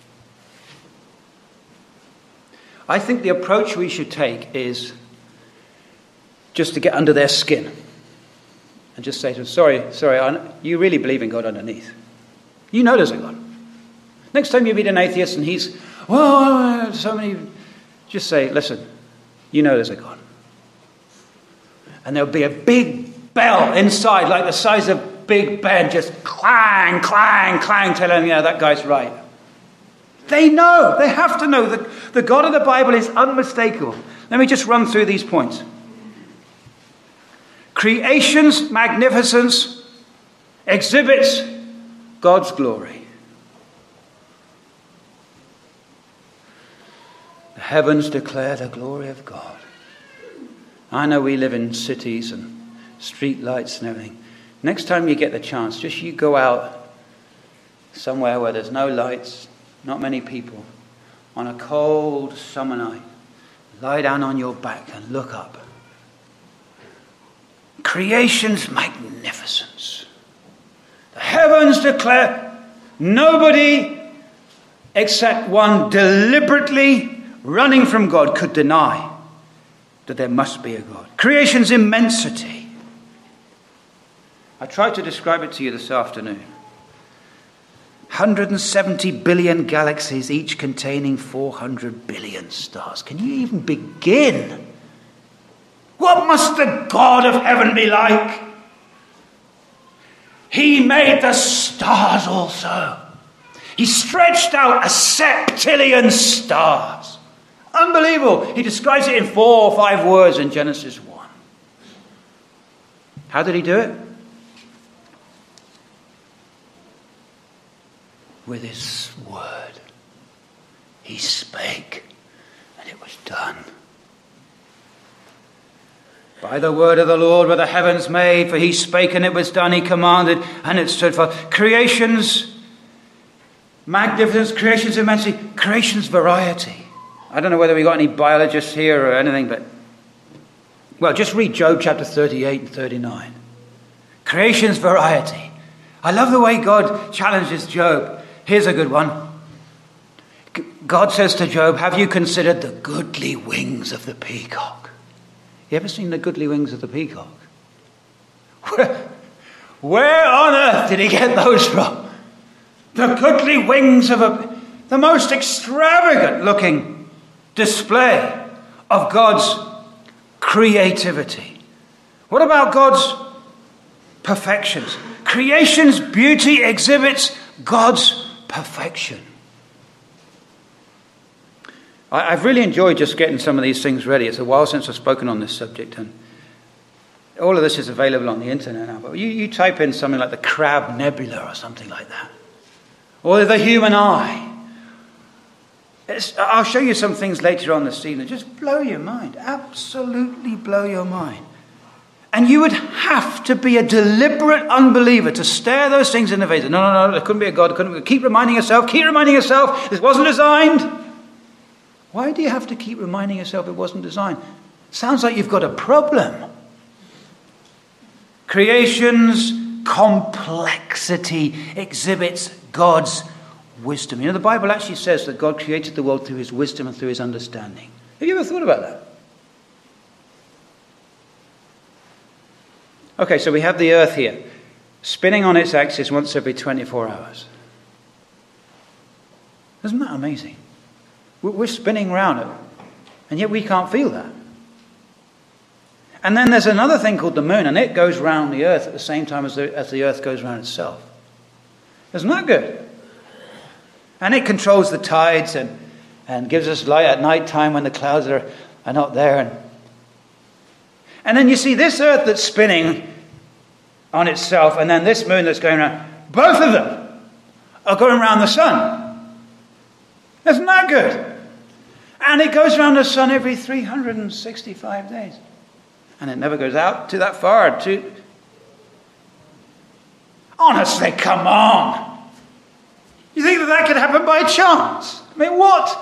I think the approach we should take is just to get under their skin and just say to them, sorry, you really believe in God underneath. You know there's a God. Next time you meet an atheist and he's, well, so many, just say, listen, you know there's a God. And there'll be a big bell inside, like the size of Big Ben, just clang, clang, clang, telling them, yeah, that guy's right. They know, they have to know that the God of the Bible is unmistakable. Let me just run through these points. Creation's magnificence exhibits God's glory. The heavens declare the glory of God. I know we live in cities and street lights and everything. Next time you get the chance, just you go out somewhere where there's no lights, not many people, on a cold summer night, lie down on your back and look up. creation's magnificence. The heavens declare, nobody except one deliberately running from God could deny that there must be a God. Creation's immensity. I tried to describe it to you this afternoon. 170 billion galaxies, each containing 400 billion stars. Can you even begin? What must the God of heaven be like? He made the stars also. He stretched out a septillion stars. Unbelievable. He describes it in 4 or 5 words in Genesis 1. How did he do it? With his word. He spake, and it was done. By the word of the Lord were the heavens made, for he spake and it was done. He commanded and it stood fast. Creation's magnificence, creation's immensity, creation's variety. I don't know whether we got any biologists here or anything, but well, just read Job chapter 38 and 39. Creation's variety. I love the way God challenges Job. Here's a good one. God says to Job, have you considered the goodly wings of the peacock? You ever seen the goodly wings of the peacock? Where on earth did he get those from? The goodly wings of the most extravagant looking display of God's creativity. What about God's perfections? Creation's beauty exhibits God's perfection. I've really enjoyed just getting some of these things ready. It's a while since I've spoken on this subject, and all of this is available on the internet now. But you type in something like the Crab Nebula or something like that, or the human eye. I'll show you some things later on this evening. Just blow your mind. Absolutely blow your mind. And you would have to be a deliberate unbeliever to stare those things in the face. No, there couldn't be a God. Keep reminding yourself, this wasn't designed. Why do you have to keep reminding yourself it wasn't designed? Sounds like you've got a problem. Creation's complexity exhibits God's wisdom. You know, the Bible actually says that God created the world through his wisdom and through his understanding. Have you ever thought about that? Okay, so we have the earth here, spinning on its axis once every 24 hours. Isn't that amazing? We're spinning round it, and yet we can't feel that. And then there's another thing called the moon, and it goes round the earth at the same time as the earth goes round itself. Isn't that good? And it controls the tides and gives us light at night time when the clouds are not there. And then you see this earth that's spinning on itself, and then this moon that's going around. Both of them are going around the sun. Isn't that good? And it goes around the sun every 365 days. And it never goes out to that far. Honestly, come on. You think that could happen by chance? I mean,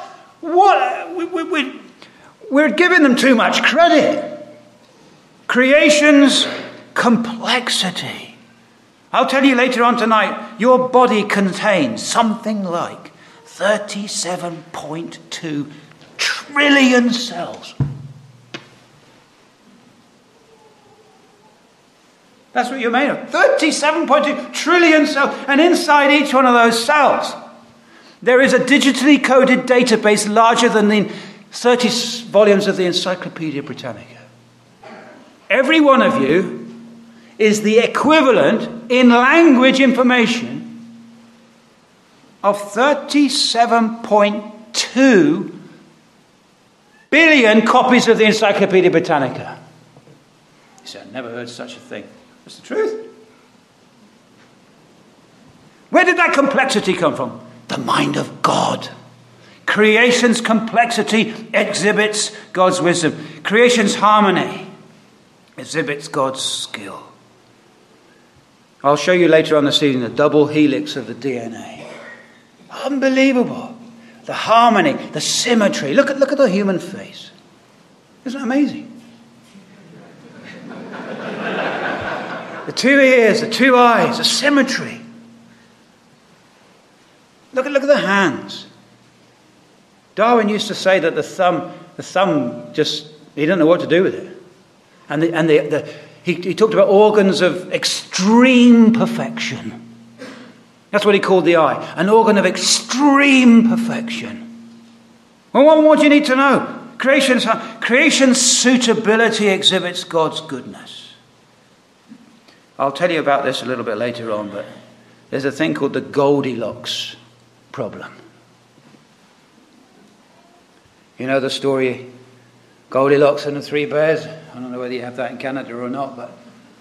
what? We're giving them too much credit. Creation's complexity. I'll tell you later on tonight, your body contains something like 37.2 trillion cells. That's what you're made of. 37.2 trillion cells. And inside each one of those cells, there is a digitally coded database larger than the 30 volumes of the Encyclopedia Britannica. Every one of you is the equivalent in language information of 37.2 billion copies of the Encyclopedia Britannica. You say, I've never heard such a thing. That's the truth. Where did that complexity come from? The mind of God. Creation's complexity exhibits God's wisdom. Creation's harmony exhibits God's skill. I'll show you later on this evening the double helix of the DNA. Unbelievable. The harmony, the symmetry. Look at the human face. Isn't that amazing? The 2 ears, the 2 eyes, the symmetry. Look at the hands. Darwin used to say that the thumb just, he didn't know what to do with it. And he talked about organs of extreme perfection. That's what he called the eye, an organ of extreme perfection. Well, what more do you need to know? Creation's suitability exhibits God's goodness. I'll tell you about this a little bit later on, but there's a thing called the Goldilocks problem. You know the story, Goldilocks and the 3 bears? I don't know whether you have that in Canada or not, but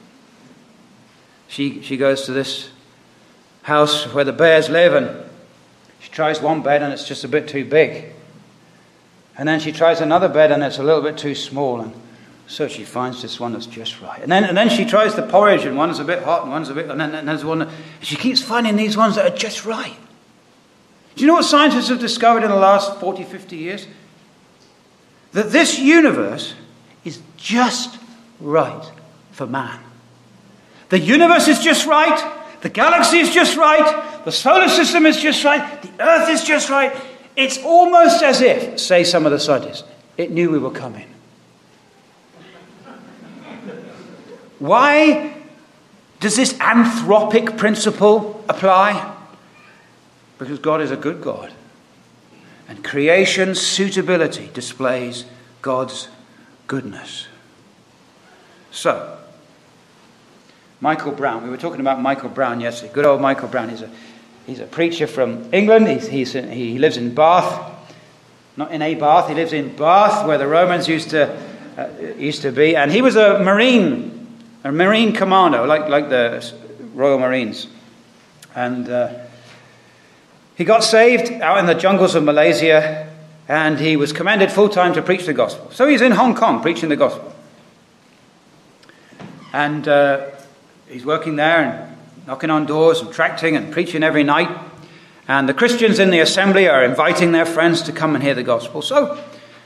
she goes to this house where the bears live, and she tries one bed and it's just a bit too big. And then she tries another bed and it's a little bit too small, and so she finds this one that's just right. And then she tries the porridge, and one's a bit hot and one's a bit, and then there's one. She keeps finding these ones that are just right. Do you know what scientists have discovered in the last 40, 50 years? That this universe is just right for man. The universe is just right. The galaxy is just right. The solar system is just right. The earth is just right. It's almost as if, say some of the scientists, it knew we were coming. Why does this anthropic principle apply? Because God is a good God. And creation's suitability displays God's goodness. So, Michael Brown. We were talking about Michael Brown yesterday. Good old Michael Brown. He's a preacher from England. He lives in Bath. Not in a Bath. He lives in Bath, where the Romans used to be. And he was a marine commando, like the Royal Marines. And he got saved out in the jungles of Malaysia, and he was commanded full-time to preach the gospel. So he's in Hong Kong preaching the gospel. And he's working there and knocking on doors and tracting and preaching every night. And the Christians in the assembly are inviting their friends to come and hear the gospel. So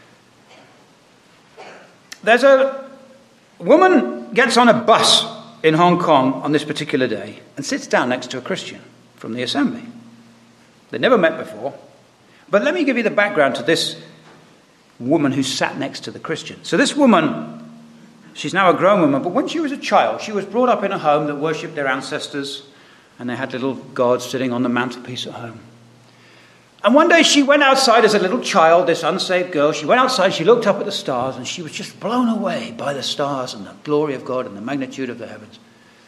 there's a woman gets on a bus in Hong Kong on this particular day and sits down next to a Christian from the assembly. They'd never met before. But let me give you the background to this woman who sat next to the Christian. So this woman, she's now a grown woman, but when she was a child, she was brought up in a home that worshipped their ancestors, and they had little gods sitting on the mantelpiece at home. And one day she went outside as a little child, this unsaved girl. She went outside, she looked up at the stars, and she was just blown away by the stars and the glory of God and the magnitude of the heavens.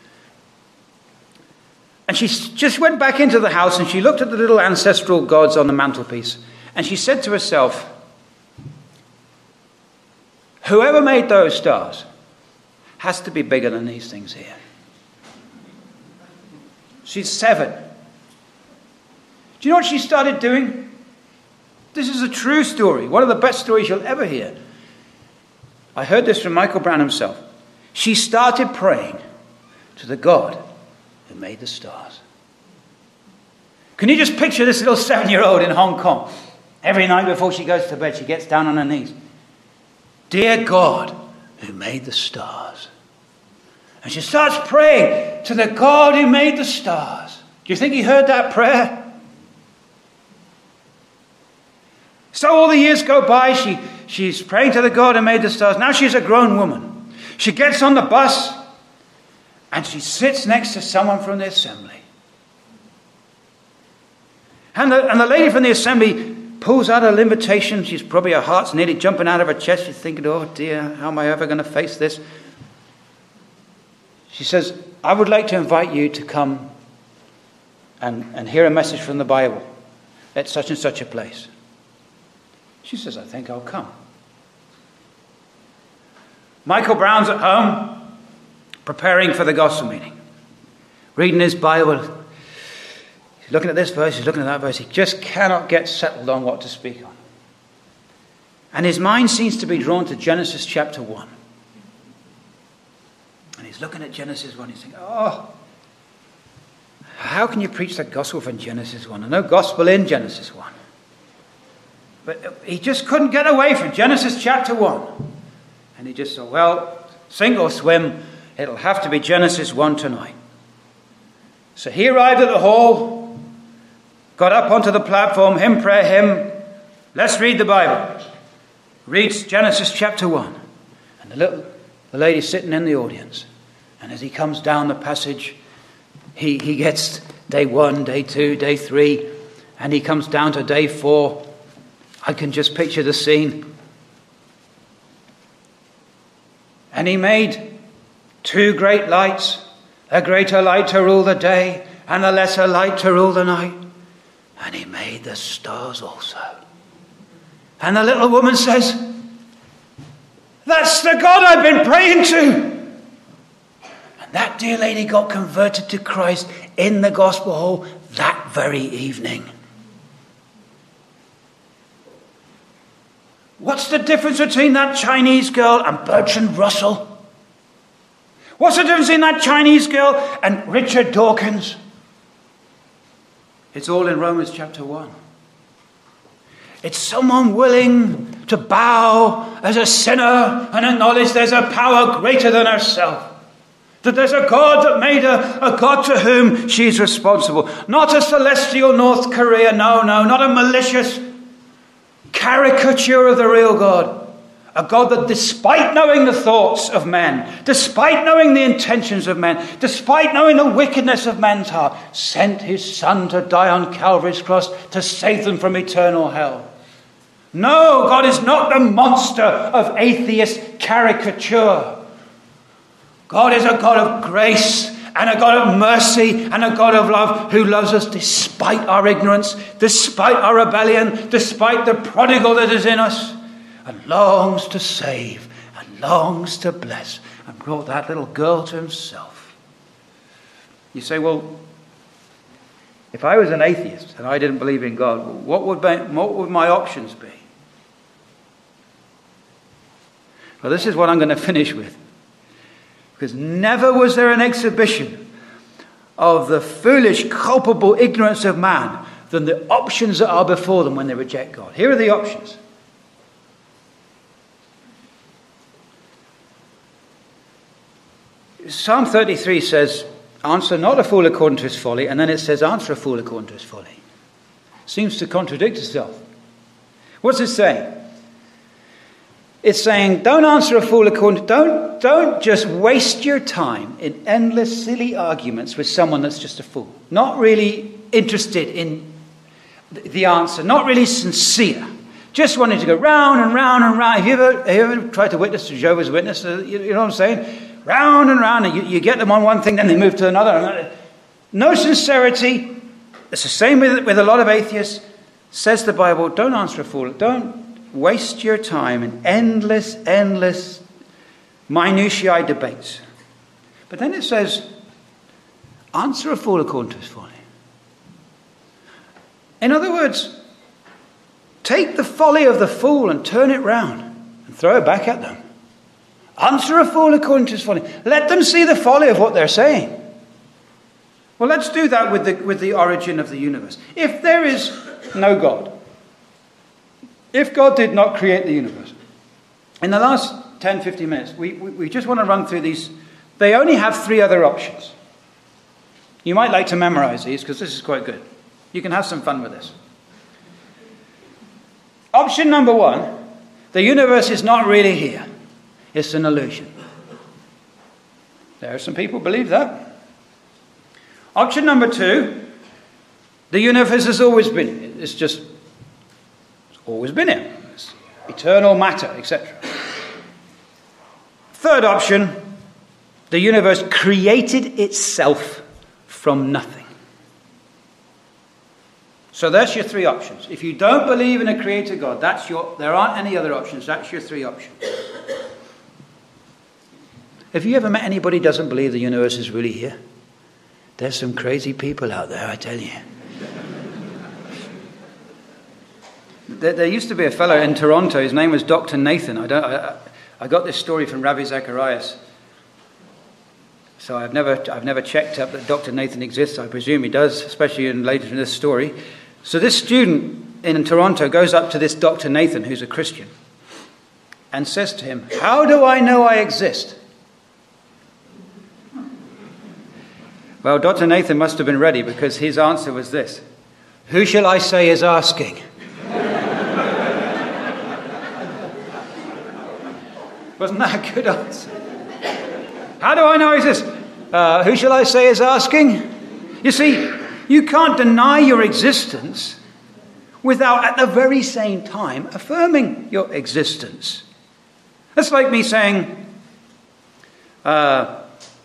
And she just went back into the house and she looked at the little ancestral gods on the mantelpiece. And she said to herself, whoever made those stars has to be bigger than these things here. She's 7. Do you know what she started doing? This is a true story. One of the best stories you'll ever hear. I heard this from Michael Brown himself. She started praying to the God who made the stars. Can you just picture this little 7-year-old in Hong Kong? Every night before she goes to bed, she gets down on her knees. Dear God who made the stars. And she starts praying to the God who made the stars. Do you think he heard that prayer? So all the years go by. She's praying to the God who made the stars. Now she's a grown woman. She gets on the bus and she sits next to someone from the assembly. And the lady from the assembly pulls out her invitation. She's probably, her heart's nearly jumping out of her chest. She's thinking, oh dear, how am I ever going to face this? She says, I would like to invite you to come and hear a message from the Bible at such and such a place. She says, I think I'll come. Michael Brown's at home, preparing for the gospel meeting, reading his Bible. He's looking at this verse, he's looking at that verse. He just cannot get settled on what to speak on. And his mind seems to be drawn to Genesis chapter 1. And he's looking at Genesis 1. He's thinking, oh, how can you preach the gospel from Genesis 1? There's no gospel in Genesis 1. But he just couldn't get away from Genesis chapter 1. And he just thought, well, sink or swim, It'll have to be Genesis 1 tonight. So he arrived at the hall, got up onto the platform, hymn, prayer, hymn. Let's read the Bible. Reads Genesis chapter 1. And the lady sitting in the audience. And as he comes down the passage, he gets day 1, day 2, day 3, and he comes down to day 4. I can just picture the scene. And he made 2 great lights, a greater light to rule the day, and a lesser light to rule the night. And he made the stars also. And the little woman says, "That's the God I've been praying to." And that dear lady got converted to Christ in the gospel hall that very evening. What's the difference between that Chinese girl and Bertrand Russell? What's the difference between that Chinese girl and Richard Dawkins? It's all in Romans chapter 1. It's someone willing to bow as a sinner and acknowledge there's a power greater than herself. That there's a God that made her, a God to whom she's responsible. Not a celestial North Korea, no, not a malicious caricature of the real God. A God that despite knowing the thoughts of men, despite knowing the intentions of men, despite knowing the wickedness of men's heart, sent his Son to die on Calvary's cross to save them from eternal hell. No, God is not the monster of atheist caricature. God is a God of grace and a God of mercy and a God of love who loves us despite our ignorance, despite our rebellion, despite the prodigal that is in us, and longs to save and longs to bless, and brought that little girl to himself. You say, well, if I was an atheist and I didn't believe in God, what would my options be? Well, this is what I'm going to finish with. Because never was there an exhibition of the foolish, culpable ignorance of man than the options that are before them when they reject God. Here are the options. Psalm 33 says, answer not a fool according to his folly, and then it says, answer a fool according to his folly. Seems to contradict itself. What's it saying? It's saying, don't answer a fool according to... Don't just waste your time in endless, silly arguments with someone that's just a fool. Not really interested in the answer. Not really sincere. Just wanting to go round and round and round. Have you ever tried to witness to Jehovah's Witness? You know what I'm saying? Round and round. And you get them on one thing, then they move to another. No sincerity. It's the same with a lot of atheists. Says the Bible, don't answer a fool. Don't waste your time in endless minutiae debates. But then it says, answer a fool according to his folly. In other words, take the folly of the fool and turn it round and throw it back at them. Answer a fool according to his folly. Let them see the folly of what they're saying. Well, let's do that with the origin of the universe. If there is no God, if God did not create the universe, in the last 10, 15 minutes, we just want to run through these. They only have 3 other options. You might like to memorize these because this is quite good. You can have some fun with this. Option number 1, the universe is not really here. It's an illusion. There are some people who believe that. Option number 2, the universe has always been here. It's always been here. It's eternal matter, etc. Third option, the universe created itself from nothing. So that's your 3 options. If you don't believe in a creator God, there aren't any other options. That's your 3 options. Have you ever met anybody who doesn't believe the universe is really here? There's some crazy people out there, I tell you. There used to be a fellow in Toronto. His name was Dr. Nathan. I got this story from Ravi Zacharias. So I've never checked up that Dr. Nathan exists. I presume he does, especially later in this story. So this student in Toronto goes up to this Dr. Nathan, who's a Christian, and says to him, "How do I know I exist?" Well, Dr. Nathan must have been ready, because his answer was this: who shall I say is asking? Wasn't that a good answer? How do I know he says, who shall I say is asking? You see, you can't deny your existence without at the very same time affirming your existence. That's like me saying, that's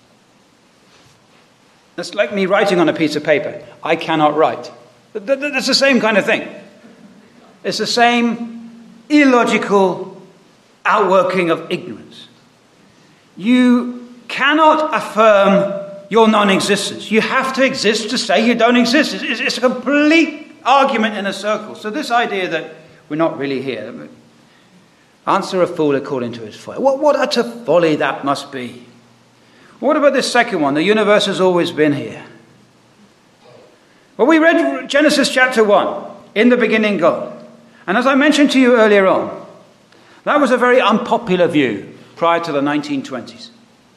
like me writing on a piece of paper, I cannot write. That's the same kind of thing. It's the same illogical outworking of ignorance. You cannot affirm your non-existence. You have to exist to say you don't exist. It's a complete argument in a circle. So this idea that we're not really here, answer a fool according to his folly. What utter folly that must be. What about this second one? The universe has always been here. Well, we read Genesis chapter 1, in the beginning God. And as I mentioned to you earlier on, that was a very unpopular view prior to the 1920s.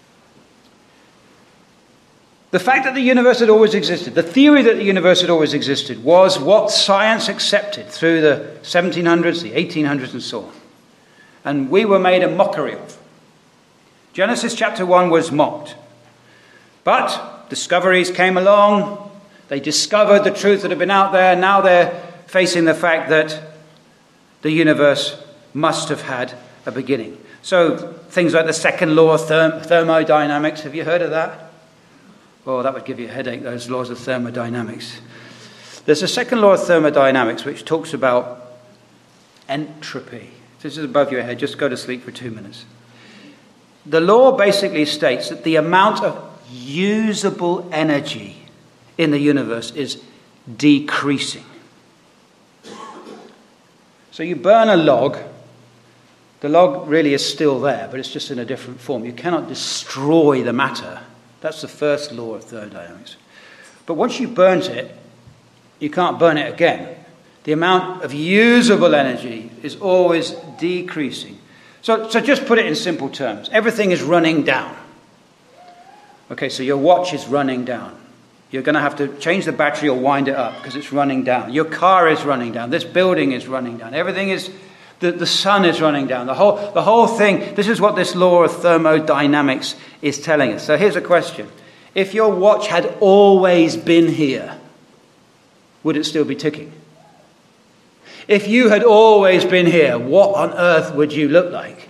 The fact that the universe had always existed, the theory that the universe had always existed, was what science accepted through the 1700s, the 1800s, and so on. And we were made a mockery of. Genesis chapter 1 was mocked. But discoveries came along. They discovered the truth that had been out there. Now they're facing the fact that the universe must have had a beginning. So things like the second law of thermodynamics. Have you heard of that? Oh, that would give you a headache, those laws of thermodynamics. There's a second law of thermodynamics which talks about entropy. This is above your head. Just go to sleep for 2 minutes. The law basically states that the amount of usable energy in the universe is decreasing. So you burn a log. The log really is still there, but it's just in a different form. You cannot destroy the matter. That's the first law of thermodynamics. But once you've burnt it, you can't burn it again. The amount of usable energy is always decreasing. So just put it in simple terms. Everything is running down. Okay, so your watch is running down. You're going to have to change the battery or wind it up because it's running down. Your car is running down. This building is running down. Everything is... The sun is running down. The whole thing, this is what this law of thermodynamics is telling us. So here's a question. If your watch had always been here, would it still be ticking? If you had always been here, what on earth would you look like?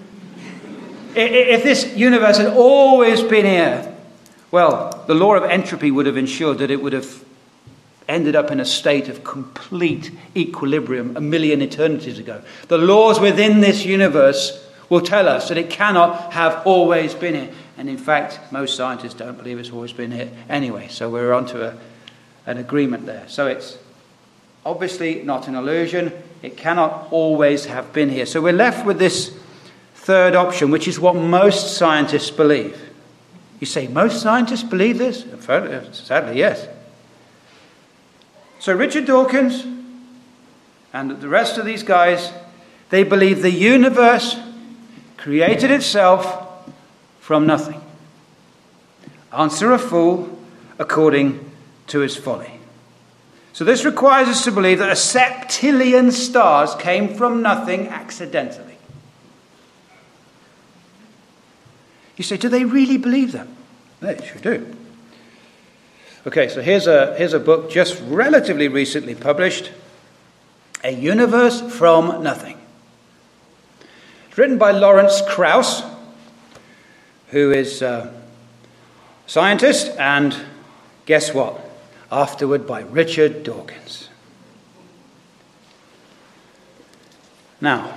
If this universe had always been here, well, the law of entropy would have ensured that it would have ended up in a state of complete equilibrium a million eternities ago. The laws within this universe will tell us that it cannot have always been here. And in fact, most scientists don't believe it's always been here anyway. So we're onto an agreement there. So it's obviously not an illusion. It cannot always have been here. So we're left with this third option, which is what most scientists believe. You say, most scientists believe this? Sadly, yes. So Richard Dawkins and the rest of these guys, they believe the universe created itself from nothing. Answer a fool according to his folly. So this requires us to believe that a septillion stars came from nothing accidentally. You say, do they really believe that? They sure do. Okay, so here's a book just relatively recently published, A Universe from Nothing. It's written by Lawrence Krauss, who is a scientist, and guess what? Afterward by Richard Dawkins. Now,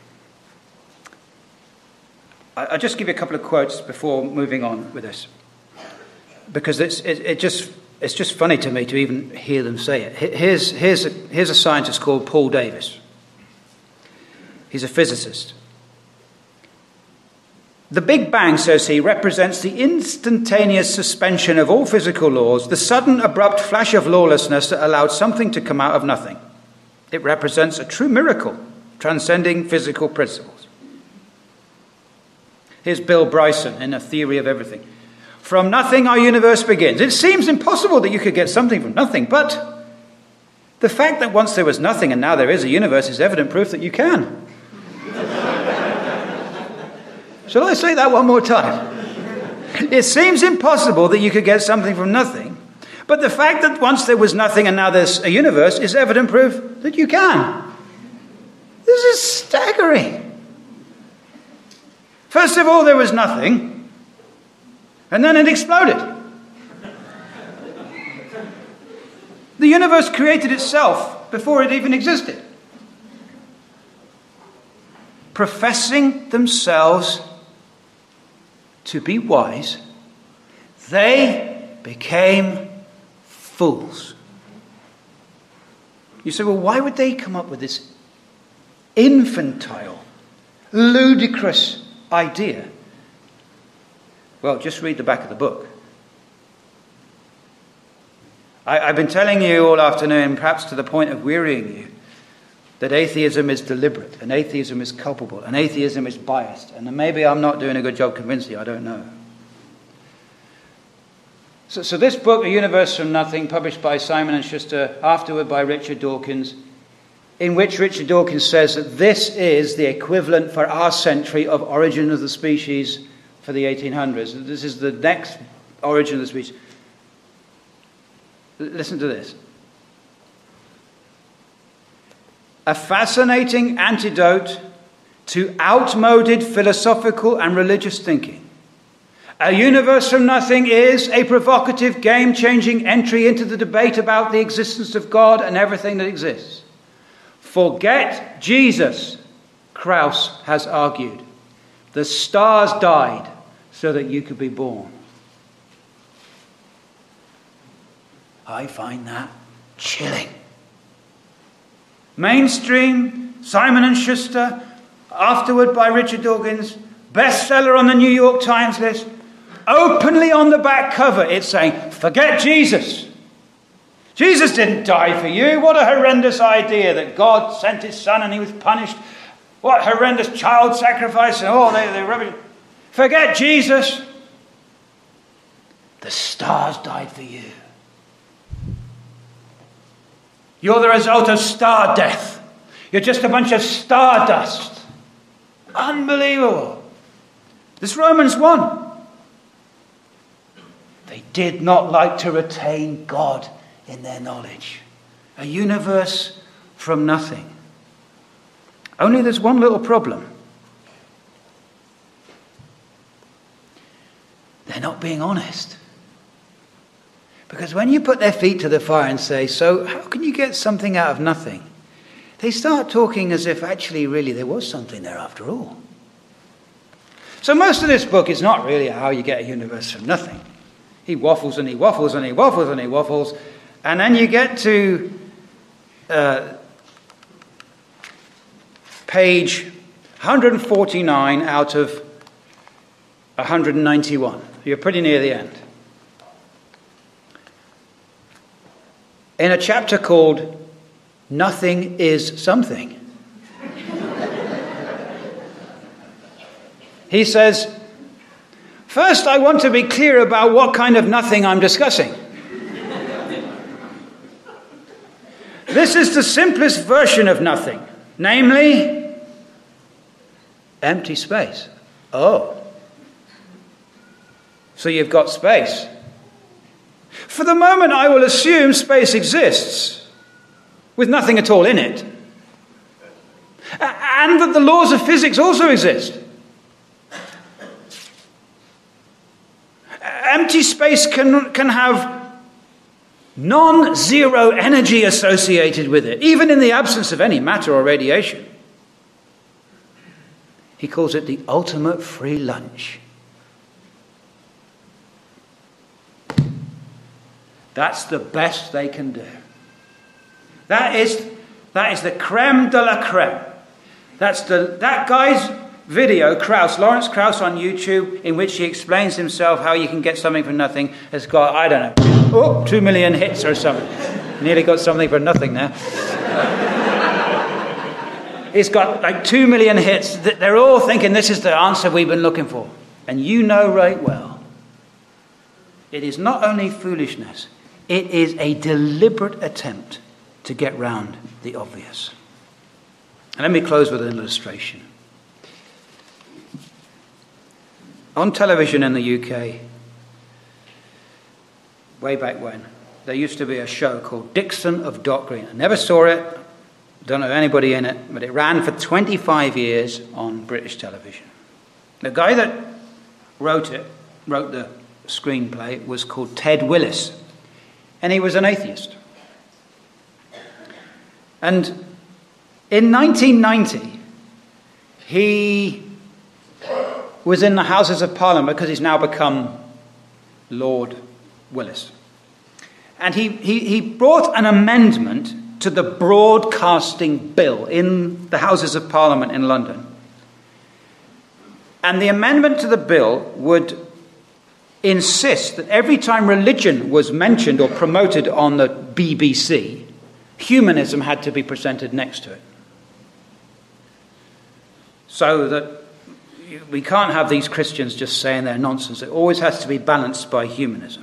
I'll just give you a couple of quotes before moving on with this, because it's just funny to me to even hear them say it. Here's a scientist called Paul Davies. He's a physicist. The Big Bang, says he, represents the instantaneous suspension of all physical laws, the sudden abrupt flash of lawlessness that allowed something to come out of nothing. It represents a true miracle, transcending physical principles. Here's Bill Bryson in A Theory of Everything. From nothing our universe begins. It seems impossible that you could get something from nothing, but the fact that once there was nothing and now there is a universe is evident proof that you can. Shall I say that one more time? It seems impossible that you could get something from nothing, but the fact that once there was nothing and now there's a universe is evident proof that you can. This is staggering. First of all, there was nothing, and then it exploded. The universe created itself before it even existed. Professing themselves to be wise, they became fools. You say, well, why would they come up with this infantile, ludicrous idea? Well, just read the back of the book. I've been telling you all afternoon, perhaps to the point of wearying you, that atheism is deliberate, and atheism is culpable, and atheism is biased. And maybe I'm not doing a good job convincing you, I don't know. So this book, A Universe from Nothing, published by Simon & Schuster, afterward by Richard Dawkins, in which Richard Dawkins says that this is the equivalent for our century of Origin of the Species for the 1800s. This is the next Origin of the Species. Listen to this. A fascinating antidote to outmoded philosophical and religious thinking. A universe from nothing is a provocative, game-changing entry into the debate about the existence of God and everything that exists. Forget Jesus, Krauss has argued. The stars died so that you could be born. I find that chilling. Mainstream, Simon & Schuster, afterward by Richard Dawkins, bestseller on the New York Times list, openly on the back cover, it's saying, forget Jesus. Jesus didn't die for you. What a horrendous idea that God sent his son and he was punished. What horrendous child sacrifice and all the rubbish. Forget Jesus. The stars died for you. You're the result of star death. You're just a bunch of stardust. Unbelievable. This Romans 1. They did not like to retain God in their knowledge. A universe from nothing. Only there's one little problem. They're not being honest. Because when you put their feet to the fire and say, so how can you get something out of nothing? They start talking as if actually really there was something there after all. So most of this book is not really how you get a universe from nothing. He waffles and he waffles and he waffles and he waffles. And then you get to page 149 out of 191. You're pretty near the end. In a chapter called Nothing is Something. He says, first I want to be clear about what kind of nothing I'm discussing. This is the simplest version of nothing, namely, empty space. Oh. So you've got space. For the moment, I will assume space exists, with nothing at all in it. And that the laws of physics also exist. Empty space can have non-zero energy associated with it, even in the absence of any matter or radiation. He calls it the ultimate free lunch. That's the best they can do. That is the creme de la creme. That guy's video, Lawrence Krauss on YouTube, in which he explains himself how you can get something for nothing, has got, I don't know, 2 million hits or something. Nearly got something for nothing there. He's got like 2 million hits. They're all thinking this is the answer we've been looking for. And you know right well It is not only foolishness, it is a deliberate attempt to get round the obvious. And let me close with an illustration. On television in the UK, way back when, there used to be a show called Dixon of Dock Green. I never saw it, don't know anybody in it, but it ran for 25 years on British television. The guy that wrote the screenplay, was called Ted Willis, and he was an atheist. And in 1990, he was in the Houses of Parliament because he's now become Lord Willis. And he brought an amendment to the Broadcasting Bill in the Houses of Parliament in London. And the amendment to the bill would insist that every time religion was mentioned or promoted on the BBC, humanism had to be presented next to it. So that we can't have these Christians just saying their nonsense. It always has to be balanced by humanism.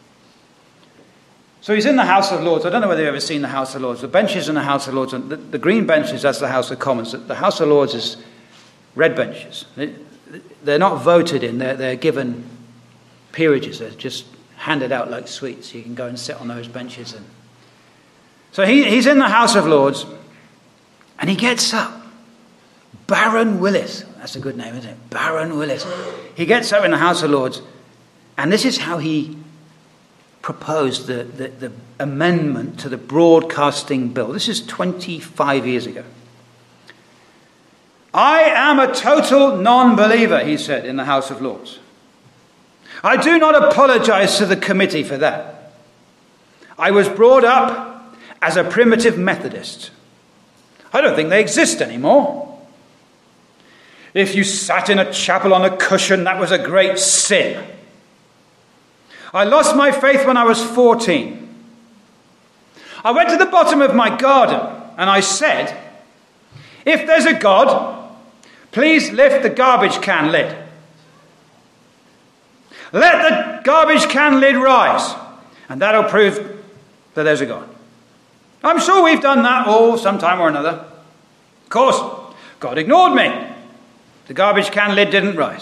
So he's in the House of Lords. I don't know whether you've ever seen the House of Lords. The benches in the House of Lords, and the green benches, that's the House of Commons. The House of Lords is red benches. They're not voted in. They're given peerages. They're just handed out like sweets. You can go and sit on those benches. And so he's in the House of Lords, and he gets up. Baron Willis. That's a good name, isn't it? Baron Willis. He gets up in the House of Lords, and this is how he proposed the amendment to the Broadcasting Bill. This is 25 years ago. I am a total non-believer, he said in the House of Lords. I do not apologize to the committee for that. I was brought up as a primitive Methodist. I don't think they exist anymore. If you sat in a chapel on a cushion, that was a great sin. I lost my faith when I was 14. I went to the bottom of my garden and I said, if there's a God, please lift the garbage can lid. Let the garbage can lid rise, and that'll prove that there's a God. I'm sure we've done that all sometime or another. Of course, God ignored me. The garbage can lid didn't rise.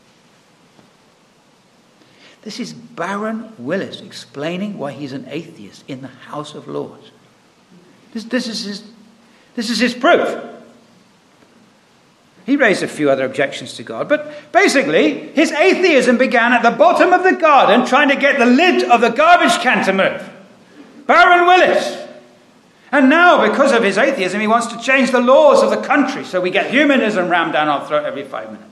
This is Baron Willis explaining why he's an atheist in the House of Lords. This is his proof. He raised a few other objections to God, but basically his atheism began at the bottom of the garden trying to get the lid of the garbage can to move. Baron Willis. And now, because of his atheism, he wants to change the laws of the country so we get humanism rammed down our throat every 5 minutes.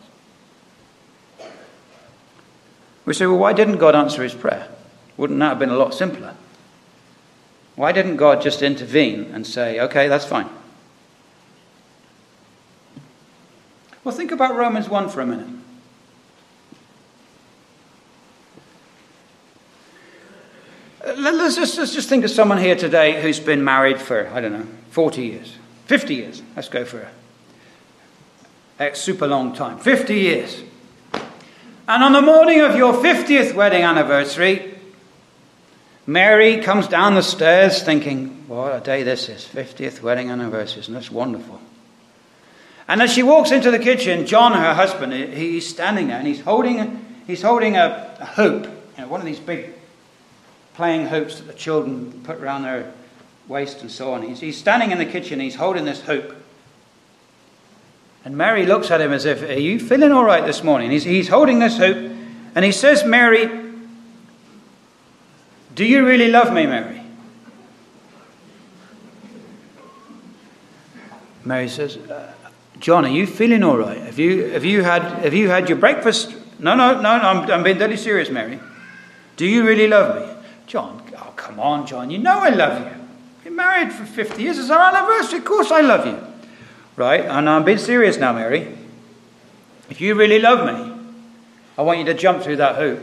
We say, well, why didn't God answer his prayer? Wouldn't that have been a lot simpler? Why didn't God just intervene and say, okay, that's fine? Well, think about Romans 1 for a minute. Let's just think of someone here today who's been married for, 40 years, 50 years. Let's go for a super long time, 50 years. And on the morning of your 50th wedding anniversary, Mary comes down the stairs thinking, what a day this is, 50th wedding anniversary, isn't this wonderful? And as she walks into the kitchen, John, her husband, he's standing there and he's holding a hoop, one of these big playing hoops that the children put around their waist and so on. He's standing in the kitchen, he's holding this hoop. And Mary looks at him as if, are you feeling all right this morning? He's holding this hoop and he says, Mary, do you really love me, Mary? Mary says, John, are you feeling all right? Have you had your breakfast? No, I'm being deadly serious, Mary. Do you really love me? John, oh, come on, John, you know I love you. We've been married for 50 years. It's our anniversary. Of course I love you. Right, and I'm being serious now, Mary. If you really love me, I want you to jump through that hoop.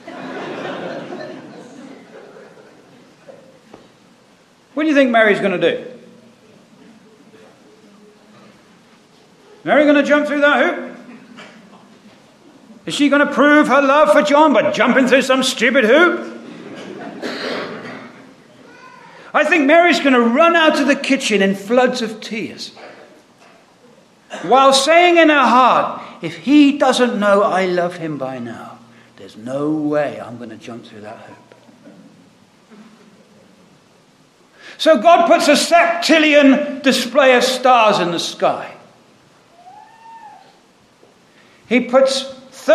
What do you think Mary's going to do? Mary going to jump through that hoop? Is she going to prove her love for John by jumping through some stupid hoop? I think Mary's going to run out of the kitchen in floods of tears, while saying in her heart, if he doesn't know I love him by now, there's no way I'm going to jump through that hoop. So God puts a septillion display of stars in the sky. He puts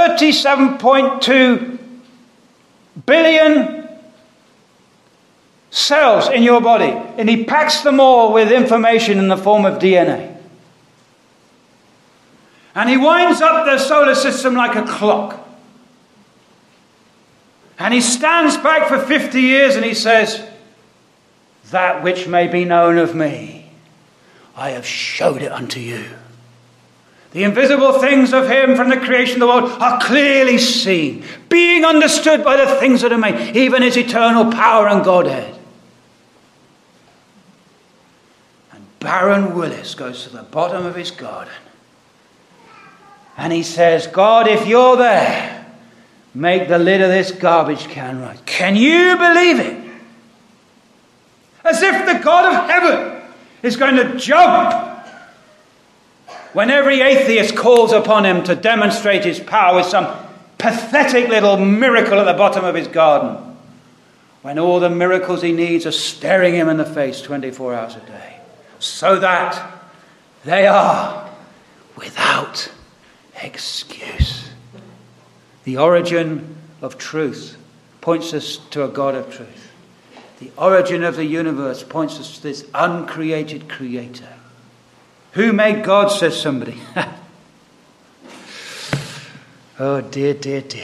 37.2 billion cells in your body, and he packs them all with information in the form of DNA. And he winds up the solar system like a clock. And he stands back for 50 years and he says, that which may be known of me, I have showed it unto you. The invisible things of him from the creation of the world are clearly seen, being understood by the things that are made, even his eternal power and Godhead. And Baron Willis goes to the bottom of his garden and he says, God, if you're there, make the lid of this garbage can right. Can you believe it? As if the God of heaven is going to jump when every atheist calls upon him to demonstrate his power with some pathetic little miracle at the bottom of his garden, when all the miracles he needs are staring him in the face 24 hours a day, so that they are without excuse. The origin of truth points us to a God of truth. The origin of the universe points us to this uncreated creator. Who made God, says somebody. Oh, dear, dear, dear.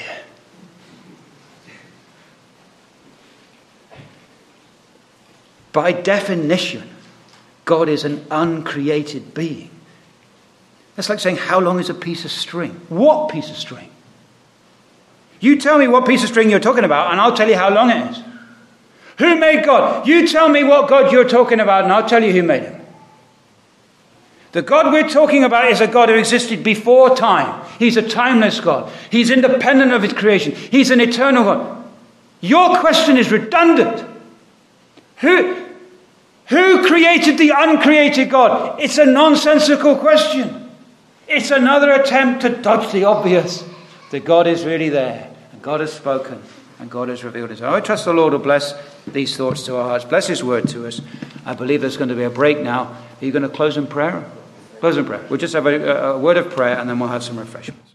By definition, God is an uncreated being. That's like saying, how long is a piece of string? What piece of string? You tell me what piece of string you're talking about, and I'll tell you how long it is. Who made God? You tell me what God you're talking about, and I'll tell you who made him. The God we're talking about is a God who existed before time. He's a timeless God. He's independent of his creation. He's an eternal God. Your question is redundant. Who created the uncreated God? It's a nonsensical question. It's another attempt to dodge the obvious. That God is really there, and God has spoken, and God has revealed his own. I trust the Lord will bless these thoughts to our hearts. Bless his word to us. I believe there's going to be a break now. Are you going to close in prayer? Close in prayer. We'll just have a word of prayer and then we'll have some refreshments.